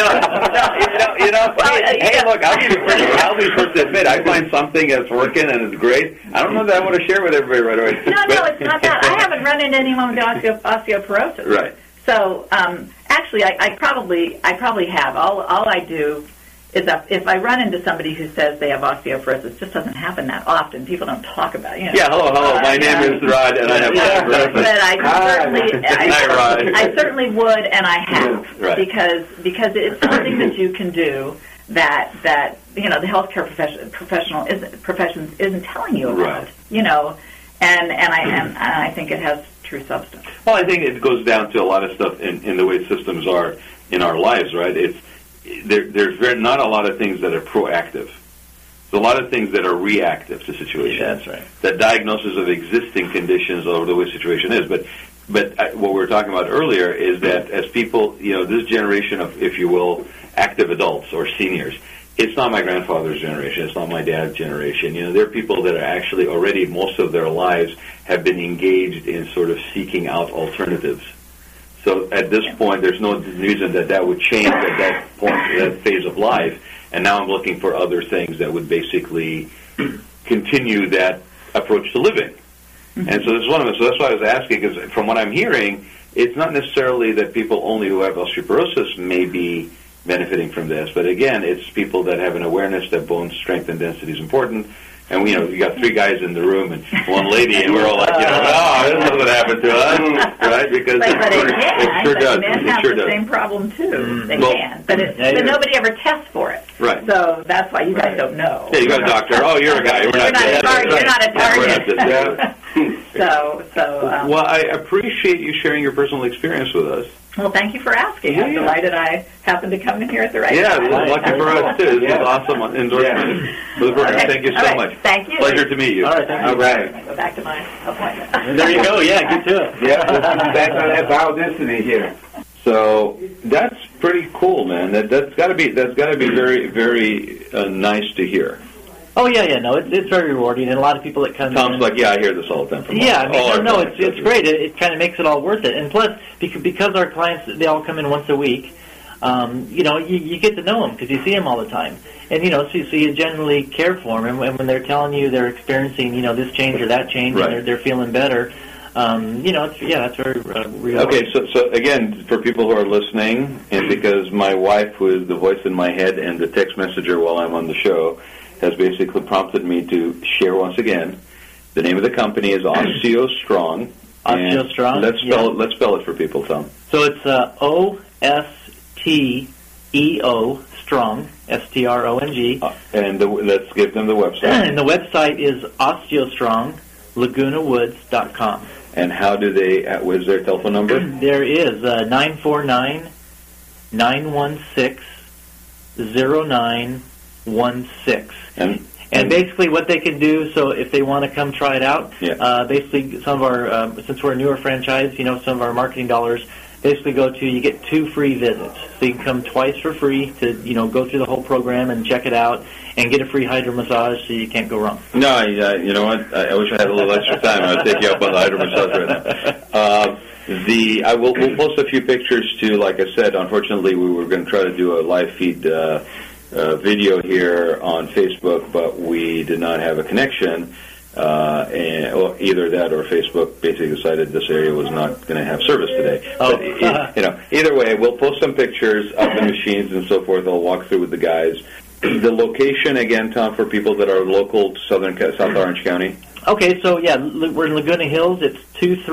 Hey, look, I'll be first to admit, I find something that's working and it's great. I don't know that I want to share with everybody right away. No, it's not that. I haven't run into anyone with osteoporosis. Right. So, actually, I probably have. All I do is if I run into somebody who says they have osteoporosis, it just doesn't happen that often. People don't talk about it. Yeah, hello. My name is Rod, and I have osteoporosis. But I certainly would, and I have, because it's something that you can do that the healthcare profession isn't telling you about. And I think it has true substance. Well, I think it goes down to a lot of stuff in the way systems are in our lives, right? There's not a lot of things that are proactive. There's a lot of things that are reactive to situations. Yeah, that's right. That diagnosis of existing conditions or the way the situation is. But what we were talking about earlier is that as people, this generation of, if you will, active adults or seniors, it's not my grandfather's generation. It's not my dad's generation. There are people that are actually already most of their lives have been engaged in sort of seeking out alternatives. So at this point, there's no reason that would change at that point, that phase of life. And now I'm looking for other things that would basically continue that approach to living. Mm-hmm. And so this is one of them. So that's why I was asking, because from what I'm hearing, it's not necessarily that people only who have osteoporosis may be benefiting from this. But again, it's people that have an awareness that bone strength and density is important. And you got 3 guys in the room and 1 lady, and we're all like, this doesn't happen to us, right? Because but it sure does. Men have the same problem too. They can, but nobody ever tests for it. Right. So that's why you guys don't know. Yeah, you got a doctor. Oh, you're a guy. You're not a target. Yeah. Well, I appreciate you sharing your personal experience with us. Well, thank you for asking. I'm delighted I happened to come in here at the right time. Yeah, lucky for us, too. This is awesome endorsement for the program. Thank you so much. Thank you. Pleasure to meet you. All right, thank you. All right. I go back to my appointment. There you go. Yeah, get to it. Yeah, back on that biodensity here. So that's pretty cool, man. That's got to be very, very nice to hear. Oh yeah, no, it's very rewarding, and a lot of people that come. Tom's like, I hear this all the time from. Yeah, it's great. It kind of makes it all worth it, and plus because our clients they all come in once a week, you get to know them because you see them all the time, and so you generally care for them, and when they're telling you they're experiencing this change or that change, right, and they're feeling better. That's very real. Okay, so again, for people who are listening, and because my wife, who is the voice in my head and the text messenger while I'm on the show, has basically prompted me to share once again. The name of the company is OsteoStrong. OsteoStrong. Let's spell it for people, Tom. So it's OSTEO Strong, STRONG. And let's give them the website. And the website is OsteoStrong.LagunaWoods.com. And how do they? Is there a telephone number? There is 949-916-0916. And basically what they can do, so if they want to come try it out, basically some of our, since we're a newer franchise, some of our marketing dollars basically you get 2 free visits. So you can come twice for free to, go through the whole program and check it out and get a free hydro massage so you can't go wrong. No, you know what? I wish I had a little extra time. I would take you up on the hydro massage right now. We'll post a few pictures too. Like I said, unfortunately, we were going to try to do a live feed video here on Facebook, but we did not have a connection. Either that or Facebook basically decided this area was not going to have service today. But, either way, we'll post some pictures of the machines and so forth. I'll walk through with the guys. The location again, Tom, for people that are local to South Orange County. Okay, so we're in Laguna Hills. It's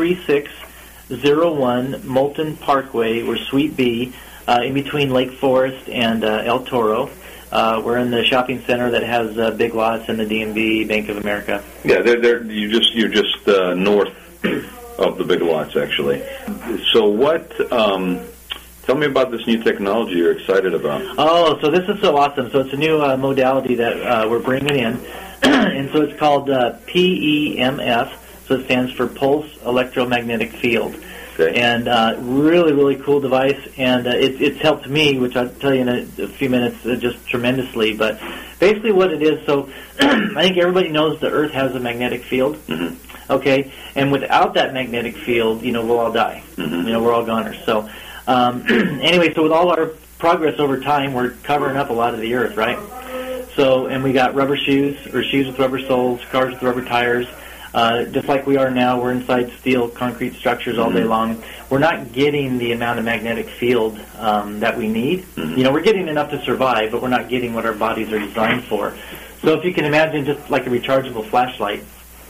23601 Moulton Parkway. We're Suite B, in between Lake Forest and El Toro. We're in the shopping center that has Big Lots and the DMV, Bank of America. Yeah, you're just north of the Big Lots, actually. So what? Tell me about this new technology you're excited about. Oh, so this is so awesome. So it's a new modality that we're bringing in, and so it's called PEMF. So it stands for Pulse Electromagnetic Field. Okay. And really, really cool device, and it's helped me, which I'll tell you in a few minutes, just tremendously. But basically what it is, so I think everybody knows the Earth has a magnetic field, okay? And without that magnetic field, we'll all die. We're all goners. So anyway, so with all our progress over time, we're covering up a lot of the Earth, right? So, and we got rubber shoes, or shoes with rubber soles, cars with rubber tires. Just like we are now, we're inside steel, concrete structures all day long. We're not getting the amount of magnetic field that we need. We're getting enough to survive, but we're not getting what our bodies are designed for. So if you can imagine just like a rechargeable flashlight,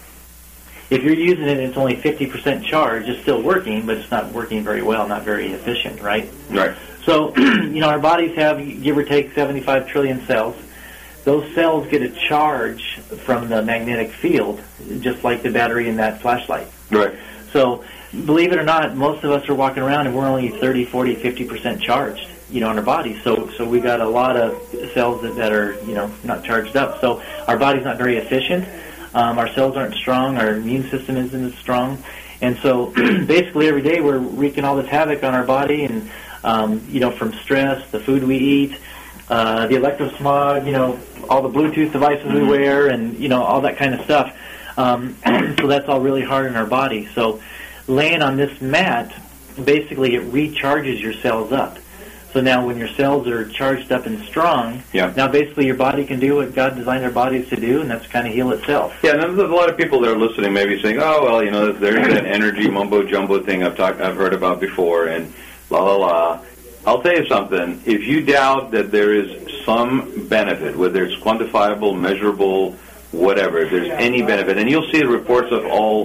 if you're using it and it's only 50% charged, it's still working, but it's not working very well, not very efficient, right? Right. So, our bodies have, give or take, 75 trillion cells. Those cells get a charge from the magnetic field, just like the battery in that flashlight. Right. So, believe it or not, most of us are walking around and we're only 30, 40, 50% charged, on our body. So we got a lot of cells that are, not charged up. So our body's not very efficient. Our cells aren't strong. Our immune system isn't as strong. And so basically every day we're wreaking all this havoc on our body and, from stress, the food we eat, the electrosmog, all the Bluetooth devices we wear and, all that kind of stuff. So that's all really hard on our body. So laying on this mat, basically it recharges your cells up. So now when your cells are charged up and strong, now basically your body can do what God designed our bodies to do, and that's kind of heal itself. Yeah, and there's a lot of people that are listening maybe saying, oh, well, there's that energy mumbo-jumbo thing I've heard about before, and la, la, la. I'll tell you something. If you doubt that there is some benefit, whether it's quantifiable, measurable, whatever, if there's any benefit, and you'll see the reports of all,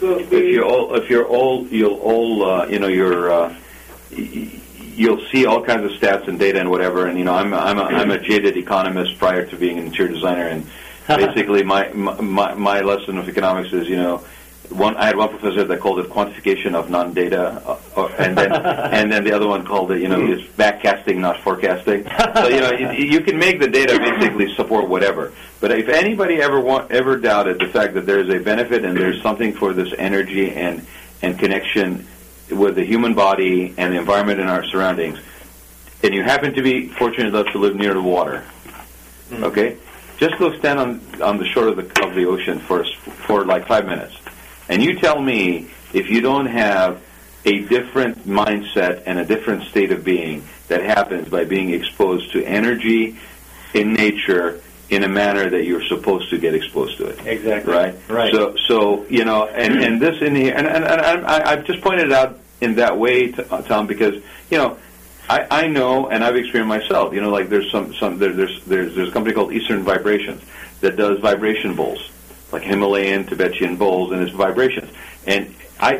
you'll see all kinds of stats and data and whatever. And I'm a jaded economist prior to being an interior designer, and basically my lesson of economics is I had one professor that called it quantification of non-data, and then the other one called it, is backcasting, not forecasting. So you can make the data basically support whatever. But if anybody ever doubted the fact that there's a benefit and there's something for this energy and connection with the human body and the environment and our surroundings, and you happen to be fortunate enough to live near the water, okay, just go stand on the shore of the ocean for like 5 minutes. And you tell me if you don't have a different mindset and a different state of being that happens by being exposed to energy in nature in a manner that you're supposed to get exposed to it. Exactly. Right. So and this in here, and I've just pointed it out in that way, Tom, because I know, and I've experienced myself. Like there's there's a company called Eastern Vibrations that does vibration bowls, like Himalayan, Tibetan bowls, and it's vibrations. And I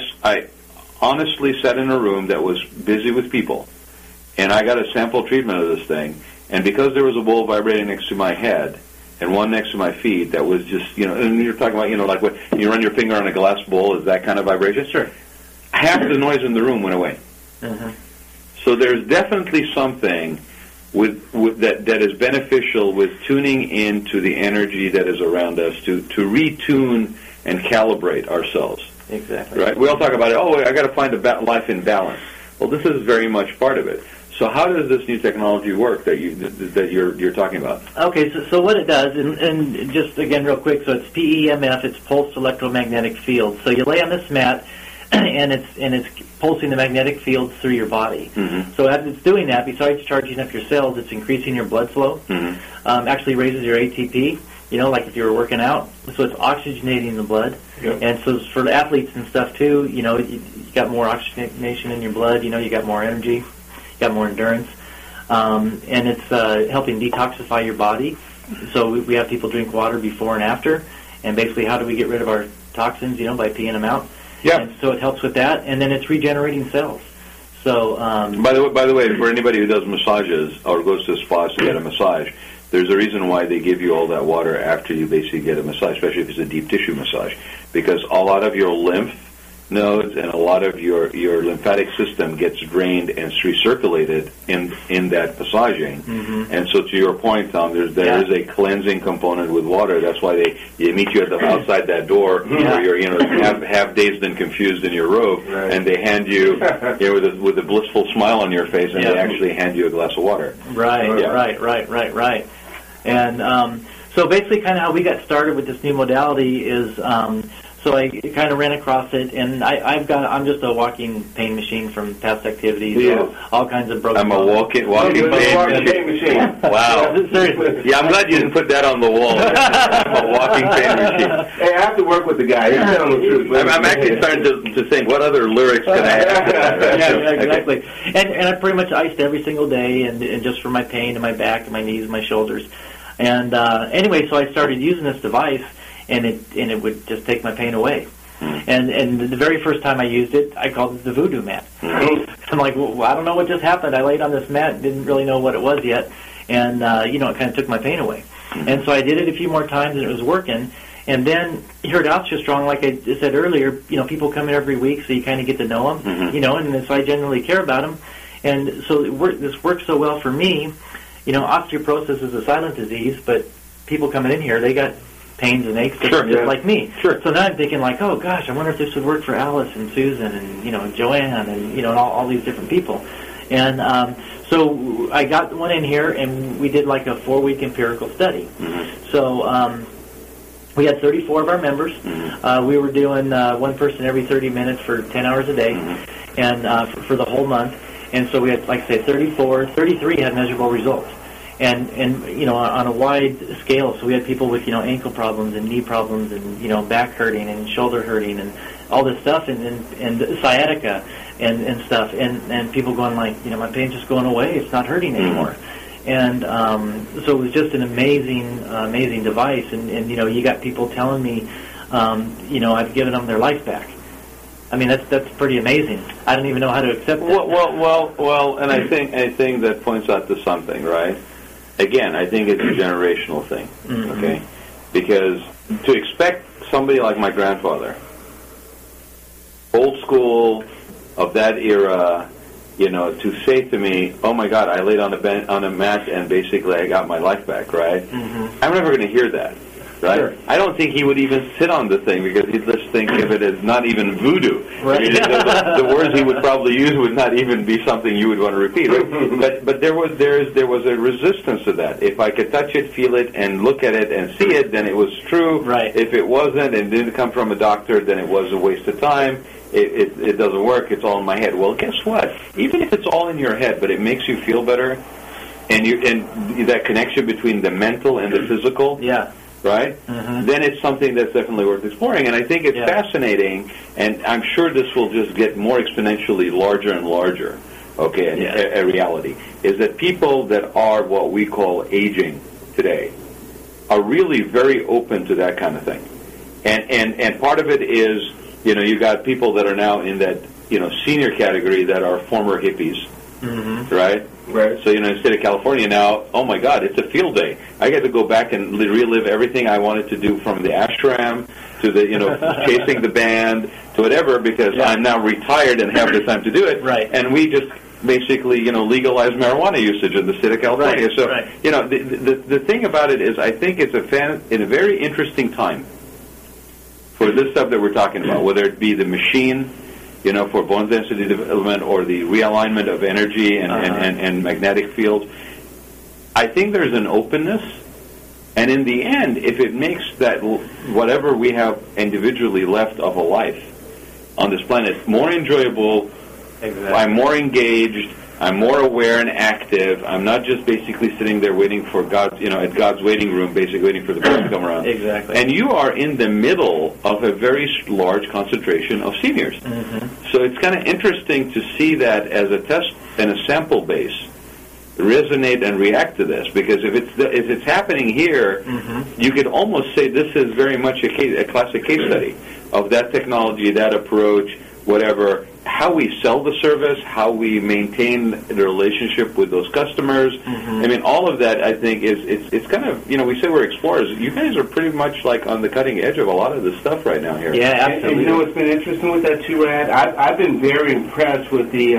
honestly sat in a room that was busy with people, and I got a sample treatment of this thing. And because there was a bowl vibrating next to my head and one next to my feet, that was just, and you're talking about, like when you run your finger on a glass bowl, is that kind of vibration? Sure. Half the noise in the room went away. Uh-huh. So there's definitely something with that is beneficial with tuning into the energy that is around us to retune and calibrate ourselves. Exactly. Right? We all talk about it. Oh, I got to find a life in balance. Well, this is very much part of it. So how does this new technology work that you're talking about? Okay, so what it does, and just again real quick, so it's PEMF, it's pulsed electromagnetic field. So you lay on this mat, and it's pulsing the magnetic fields through your body. Mm-hmm. So as it's doing that, besides charging up your cells, it's increasing your blood flow. Mm-hmm. Actually raises your ATP. Like if you were working out, so it's oxygenating the blood. Yep. And so for the athletes and stuff too, you got more oxygenation in your blood. You got more energy. Got more endurance, and it's helping detoxify your body. So we have people drink water before and after, and basically how do we get rid of our toxins, by peeing them out. Yeah. And so it helps with that, and then it's regenerating cells. So by the way, for anybody who does massages or goes to spas to get a massage, there's a reason why they give you all that water after you basically get a massage, especially if it's a deep tissue massage, because a lot of your lymph nodes and a lot of your lymphatic system gets drained and recirculated in that massaging. Mm-hmm. And so to your point, Tom, there is a cleansing component with water. That's why they meet you at the outside that door where you're half dazed and confused in your robe, and they hand you with a blissful smile on your face, and they actually hand you a glass of water. Right. And so basically kind of how we got started with this new modality is so I kind of ran across it, and I'm just a walking pain machine from past activities, all kinds of broken. I'm a walking pain machine. Wow. Seriously. Yeah, I'm glad you didn't put that on the wall. I'm a walking pain machine. Hey, I have to work with the guy. He's telling the truth. I'm actually starting to think, what other lyrics can I have? Yeah, exactly. And I pretty much iced every single day, and just for my pain in my back and my knees and my shoulders. And anyway, so I started using this device, and it would just take my pain away. And the very first time I used it, I called it the voodoo mat. I'm like, well, I don't know what just happened. I laid on this mat, didn't really know what it was yet, and it kind of took my pain away. And so I did it a few more times, and it was working. And then here at OsteoStrong, like I said earlier, people come in every week, so you kind of get to know them, and so I generally care about them. And so this works so well for me. Osteoporosis is a silent disease, but people coming in here, they got pains and aches just like me. Sure. So now I'm thinking like, oh gosh, I wonder if this would work for Alice and Susan and Joanne and all these different people. And so I got one in here, and we did like a 4-week empirical study. Mm-hmm. So we had 34 of our members. Mm-hmm. We were doing one person every 30 minutes for 10 hours a day, and for the whole month. And so we had, like I say, 33 had measurable results. And on a wide scale. So we had people with ankle problems and knee problems and back hurting and shoulder hurting and all this stuff and sciatica and stuff and people going like my pain's just going away, it's not hurting anymore. And so it was just an amazing device, and you got people telling me I've given them their life back. I mean, that's pretty amazing. I don't even know how to accept that. Well, and I think that points out to something, right? Again, I think it's a generational thing, okay? Because to expect somebody like my grandfather old school of that era, to say to me, "Oh my God, I laid on a mat and basically I got my life back," right? Mm-hmm. I'm never going to hear that, right? Sure. I don't think he would even sit on the thing because he'd just think of it as not even voodoo. Right. I mean, the words he would probably use would not even be something you would want to repeat. Right? But there was a resistance to that. If I could touch it, feel it, and look at it and see it, then it was true. Right. If it wasn't and didn't come from a doctor, then it was a waste of time. It doesn't work. It's all in my head. Well, guess what? Even if it's all in your head, but it makes you feel better, and that connection between the mental and the physical, right? Mm-hmm. Then it's something that's definitely worth exploring. And I think it's fascinating, and I'm sure this will just get more exponentially larger and larger. Okay, a reality is that people that are what we call aging today are really very open to that kind of thing, and part of it is. You got people that are now in that, senior category that are former hippies, right? Right. So, in the state of California now, oh my God, it's a field day. I get to go back and relive everything I wanted to do from the ashram to the, chasing the band to whatever because I'm now retired and have the time to do it. Right. And we just basically, legalize marijuana usage in the state of California. Right. So, right. The thing about it is I think it's in a very interesting time. For this stuff that we're talking about, whether it be the machine, for bone density development or the realignment of energy and magnetic fields, I think there's an openness. And in the end, if it makes that whatever we have individually left of a life on this planet more enjoyable, I'm more engaged, I'm more aware and active. I'm not just basically sitting there waiting for God's, at God's waiting room, basically waiting for the bus to come around. Exactly. And you are in the middle of a very large concentration of seniors. Mm-hmm. So it's kind of interesting to see that as a test and a sample base resonate and react to this. Because if it's happening here, you could almost say this is very much a classic case study of that technology, that approach, whatever. How we sell the service, how we maintain the relationship with those customers. I mean, all of that, I think, it's kind of, we say we're explorers. You guys are pretty much like on the cutting edge of a lot of this stuff right now here. Yeah, absolutely. And what's been interesting with that too, Rad? I've been very impressed with the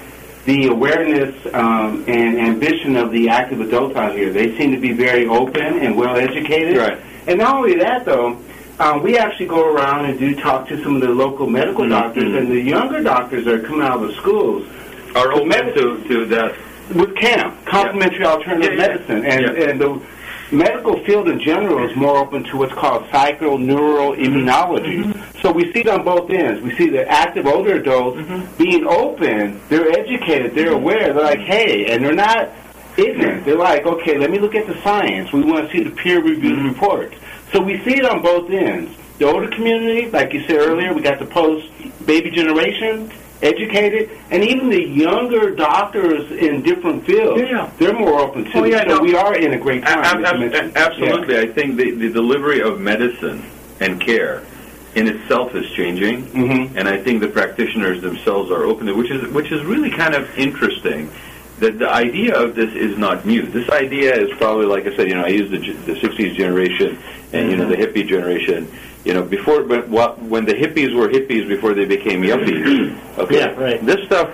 awareness and ambition of the active adults out here. They seem to be very open and well educated. Right. And not only that, though. We actually go around and do talk to some of the local medical doctors, and the younger doctors that are coming out of the schools are open to that. With CAM, Complementary Alternative Medicine, and the medical field in general is more open to what's called psychoneural immunology. So we see it on both ends. We see the active older adults being open, they're educated, they're aware, they're like, hey, and they're not ignorant. They're like, okay, let me look at the science. We want to see the peer-reviewed report. So we see it on both ends. The older community, like you said earlier, we got the post-baby generation, educated, and even the younger doctors in different fields, they're more open too. We are in a great time. Absolutely. Yeah. I think the delivery of medicine and care in itself is changing, and I think the practitioners themselves are open to it, which is really kind of interesting. That the idea of this is not new. This idea is probably, like I said, I use the 60s generation and, the hippie generation, before, but when the hippies were hippies before they became yuppies. Okay. Yeah, right. This stuff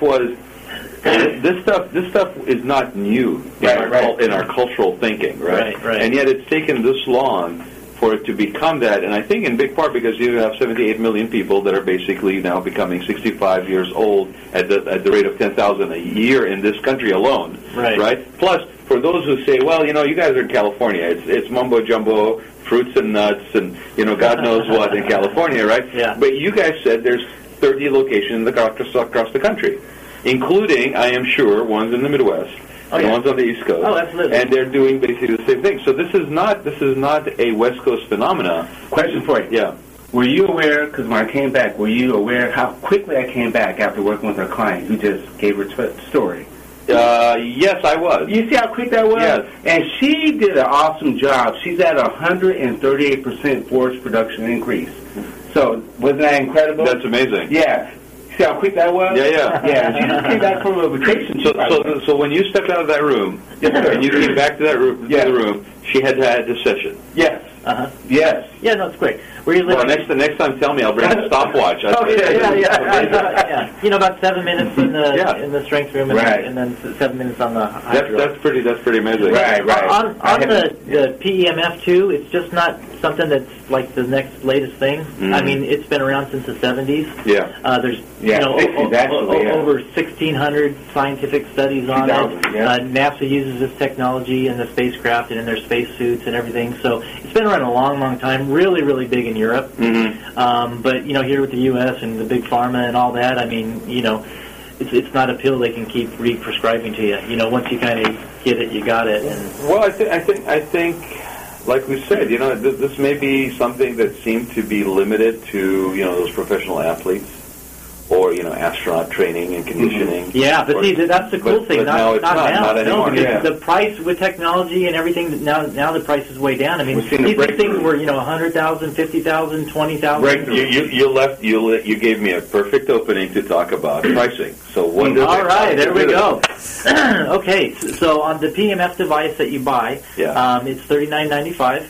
is not new in our cultural thinking, right? Right. And yet it's taken this long for it to become that, and I think in big part because you have 78 million people that are basically now becoming 65 years old at the rate of 10,000 a year in this country alone, right? Plus, for those who say, well, you guys are in California, it's mumbo jumbo, fruits and nuts, and God knows what in California, right? Yeah. But you guys said there's 30 locations across the country, including, I am sure, ones in the Midwest. The ones on the East Coast. Oh, absolutely. And they're doing basically the same thing. So this is not a West Coast phenomena. Question for you. Yeah. Were you aware, because when I came back, were you aware how quickly I came back after working with our client who just gave her story? Yes, I was. You see how quick that was? Yes. And she did an awesome job. She's at 138% force production increase. So wasn't that incredible? That's amazing. Yeah. See how quick that was? Yeah. She just came back from a vacation. So when you stepped out of that room and you came back to that room, to the room, she had the session. Yes. Uh-huh. Yes. Yeah, no, it's great. Where you live? Well, the next time, tell me. I'll bring a stopwatch. Okay. Yeah. You know, about 7 minutes in the strength room, and then 7 minutes on the high drill. That's pretty amazing. Right. On the PEMF too, it's just not something that's like the next latest thing. I mean, it's been around since the 70s. Yeah. There's over 1,600 scientific studies on it. NASA uses this technology in the spacecraft and in their spacesuits and everything. So it's been around a long, long time. Really, really big in Europe. But here with the U.S. and the big pharma and all that, I mean, it's not a pill they can keep re-prescribing to you. Once you kind of get it, you got it. And well, I think, like we said, this may be something that seemed to be limited to those professional athletes or astronaut training and conditioning. Yeah, but see, that's the cool thing. But now it's not anymore. No, because the price with technology and everything, now the price is way down. I mean, these things were $100,000, $50,000, $20,000. You gave me a perfect opening to talk about pricing. So all right, there we go. Okay, so on the PEMF device that you buy, it's $39.95,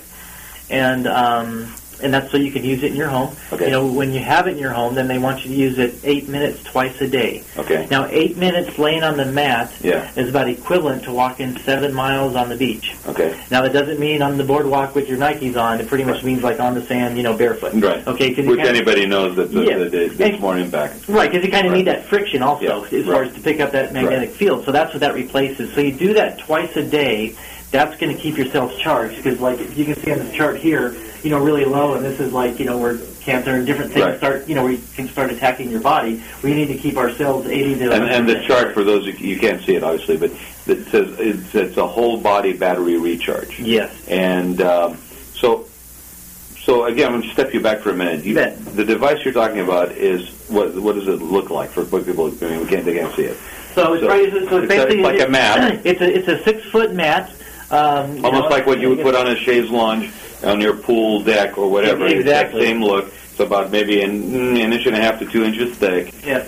and that's so you can use it in your home. Okay. When you have it in your home, then they want you to use it 8 minutes twice a day. Okay. Now, 8 minutes laying on the mat is about equivalent to walking 7 miles on the beach. Okay. Now, that doesn't mean on the boardwalk with your Nikes on. It pretty much means like on the sand, barefoot. Right. Okay. Which anybody knows that it's more impact. Right, because you kind of need that friction also as far as to pick up that magnetic field. So that's what that replaces. So you do that twice a day. That's going to keep your cells charged because, like, if you can see on this chart here, really low, and this is like, where cancer and different things start, where you can start attacking your body. We need to keep our cells 80 to 100%. And the chart, for those you can't see it, obviously, but it says it's a whole body battery recharge. Yes. And so again, I'm going to step you back for a minute. The device you're talking about is, what does it look like for people? I mean, they can't see it. So it's basically like a mat. It's a 6-foot mat. Almost like what you would put on a chaise lounge on your pool deck or whatever. Exactly. It's that same look. It's about maybe an inch and a half to 2 inches thick. Yeah,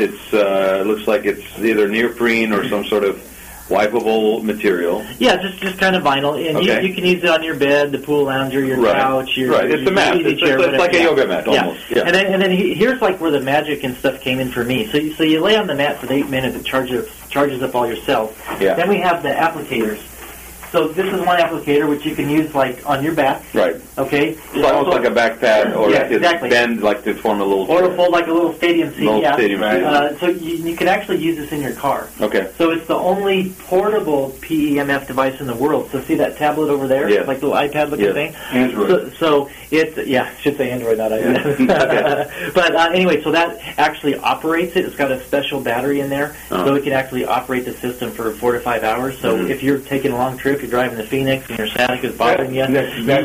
it looks like it's either neoprene or some sort of wipeable material. Yeah, just kind of vinyl. And you can use it on your bed, the pool lounge, or your couch. It's a mat. It's like a yoga mat almost. Yeah. And then here's like where the magic and stuff came in for me. So you lay on the mat for 8 minutes. It charges up all your cells. Yeah. Then we have the applicators. So this is one applicator which you can use like on your back. Right. Okay. It's almost like a back pad, or exactly. bend like to form a little. Or to fold like a little stadium seat. Stadium seat. So you can actually use this in your car. Okay. So it's the only portable PEMF device in the world. So see that tablet over there, like the little iPad looking thing. Android. So it's it should say Android, not iPad. But anyway, so that actually operates it. It's got a special battery in there, so it can actually operate the system for 4 to 5 hours. So if you're taking a long trip, you're driving to Phoenix and your sciatica is bothering you,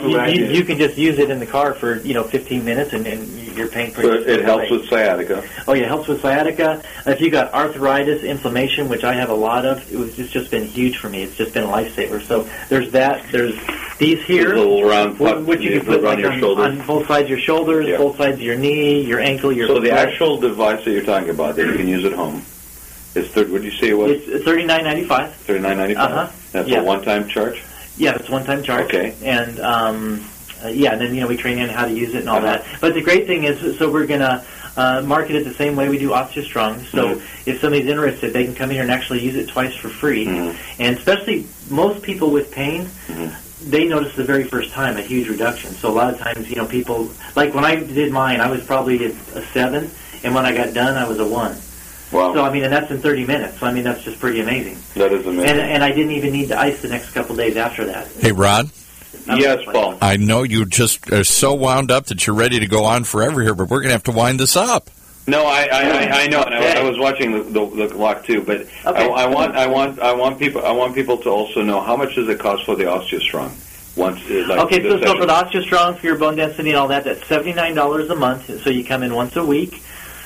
you can just use it in the car for 15 minutes and you're paying pretty much. So it helps with sciatica. Oh yeah, it helps with sciatica. If you got arthritis, inflammation, which I have a lot of, it's just been huge for me. It's just been a lifesaver. So there's that. There's these here, little round puck, which you can put on your shoulders, on both sides of your shoulders, both sides of your knee, your ankle, your. So the actual device that you're talking about that you can use at home. What did you say it was? It's $39.95. $39.95. That's a one-time charge. Yeah, it's a one-time charge. Okay. And and then we train in how to use it and all that. But the great thing is, so we're gonna market it the same way we do OsteoStrong. So if somebody's interested, they can come in here and actually use it twice for free. And especially most people with pain. They notice the very first time a huge reduction. So a lot of times, people, like when I did mine, I was probably a 7, and when I got done, I was a 1. Wow. So, and that's in 30 minutes. So, that's just pretty amazing. That is amazing. And I didn't even need to ice the next couple of days after that. Hey, Rod? Yes, Paul. I know you just are so wound up that you're ready to go on forever here, but we're going to have to wind this up. No, I know, and I was watching the clock too. But I want people to also know how much does it cost for the OsteoStrong. So for the OsteoStrong, for your bone density and all that, that's $79 a month. So you come in once a week.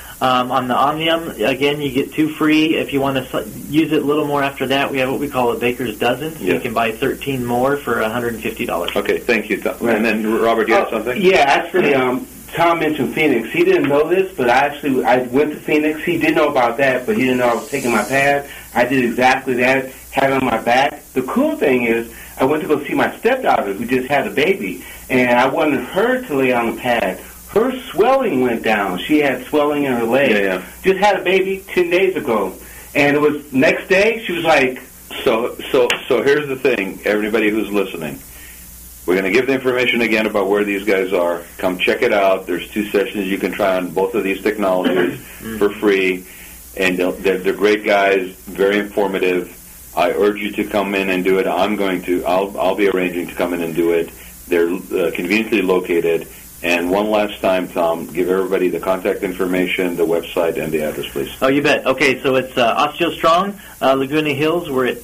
On the Omnium, again, you get 2 free. If you want to use it a little more after that, we have what we call a baker's dozen. So you can buy 13 more for $150. Okay, thank you, Tom. And then, Robert, you have something? Yeah, actually, Tom mentioned Phoenix. He didn't know this, but I went to Phoenix. He did know about that, but he didn't know I was taking my pad. I did exactly that, had it on my back. The cool thing is, I went to go see my stepdaughter who just had a baby, and I wanted her to lay on the pad. Her swelling went down. She had swelling in her leg. Just had a baby 10 days ago. And it was next day, she was like... So here's the thing, everybody who's listening. We're going to give the information again about where these guys are. Come check it out. There's 2 sessions you can try on both of these technologies for free. And they're great guys, very informative. I urge you to come in and do it. I'll be arranging to come in and do it. They're conveniently located. And one last time, Tom, give everybody the contact information, the website, and the address, please. Oh, you bet. Okay, so it's OsteoStrong, Laguna Hills. We're at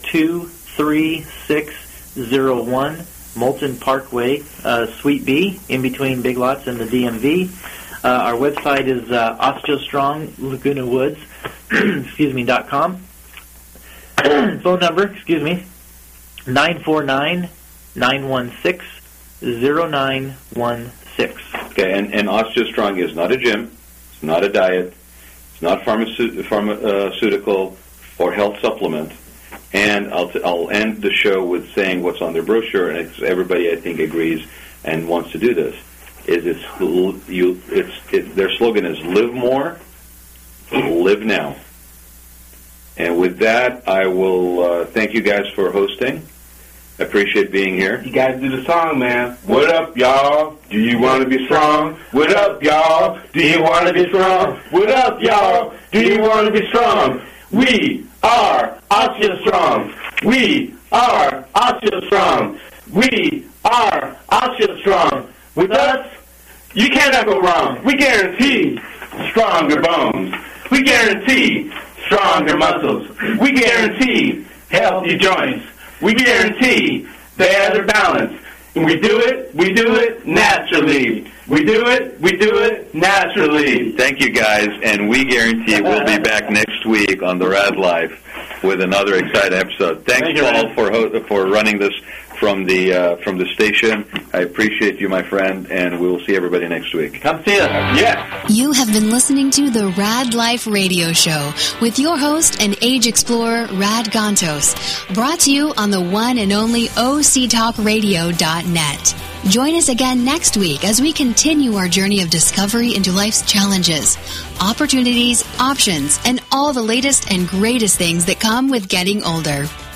23601 Moulton Parkway, Suite B, in between Big Lots and the DMV. Our website is OsteoStrongLagunaWoods, .com. Phone number, 949-916-0916. Okay, and OsteoStrong is not a gym, it's not a diet, it's not pharmaceutical or health supplement. And I'll end the show with saying what's on their brochure, and everybody I think agrees and wants to do this. Their slogan is "Live more, live now." And with that, I will thank you guys for hosting. I appreciate being here. You guys do the song, man. What up, y'all? Do you want to be strong? What up, y'all? Do you want to be strong? What up, y'all? Do you want to be strong? We are OsteoStrong. We are OsteoStrong. We are OsteoStrong. With us, you cannot go wrong. We guarantee stronger bones. We guarantee stronger muscles. We guarantee healthy joints. We guarantee better balance. And we do it naturally. We do it naturally. Thank you, guys, and we guarantee we'll be back next week on The Rad Life with another exciting episode. Thanks, Paul, for running this from the station. I appreciate you, my friend, and we will see everybody next week. Come see us. Yeah. You have been listening to the Rad Life Radio Show with your host and age explorer, Rad Gantos, brought to you on the one and only OCTalkRadio.net. Join us again next week as we continue our journey of discovery into life's challenges, opportunities, options, and all the latest and greatest things that come with getting older.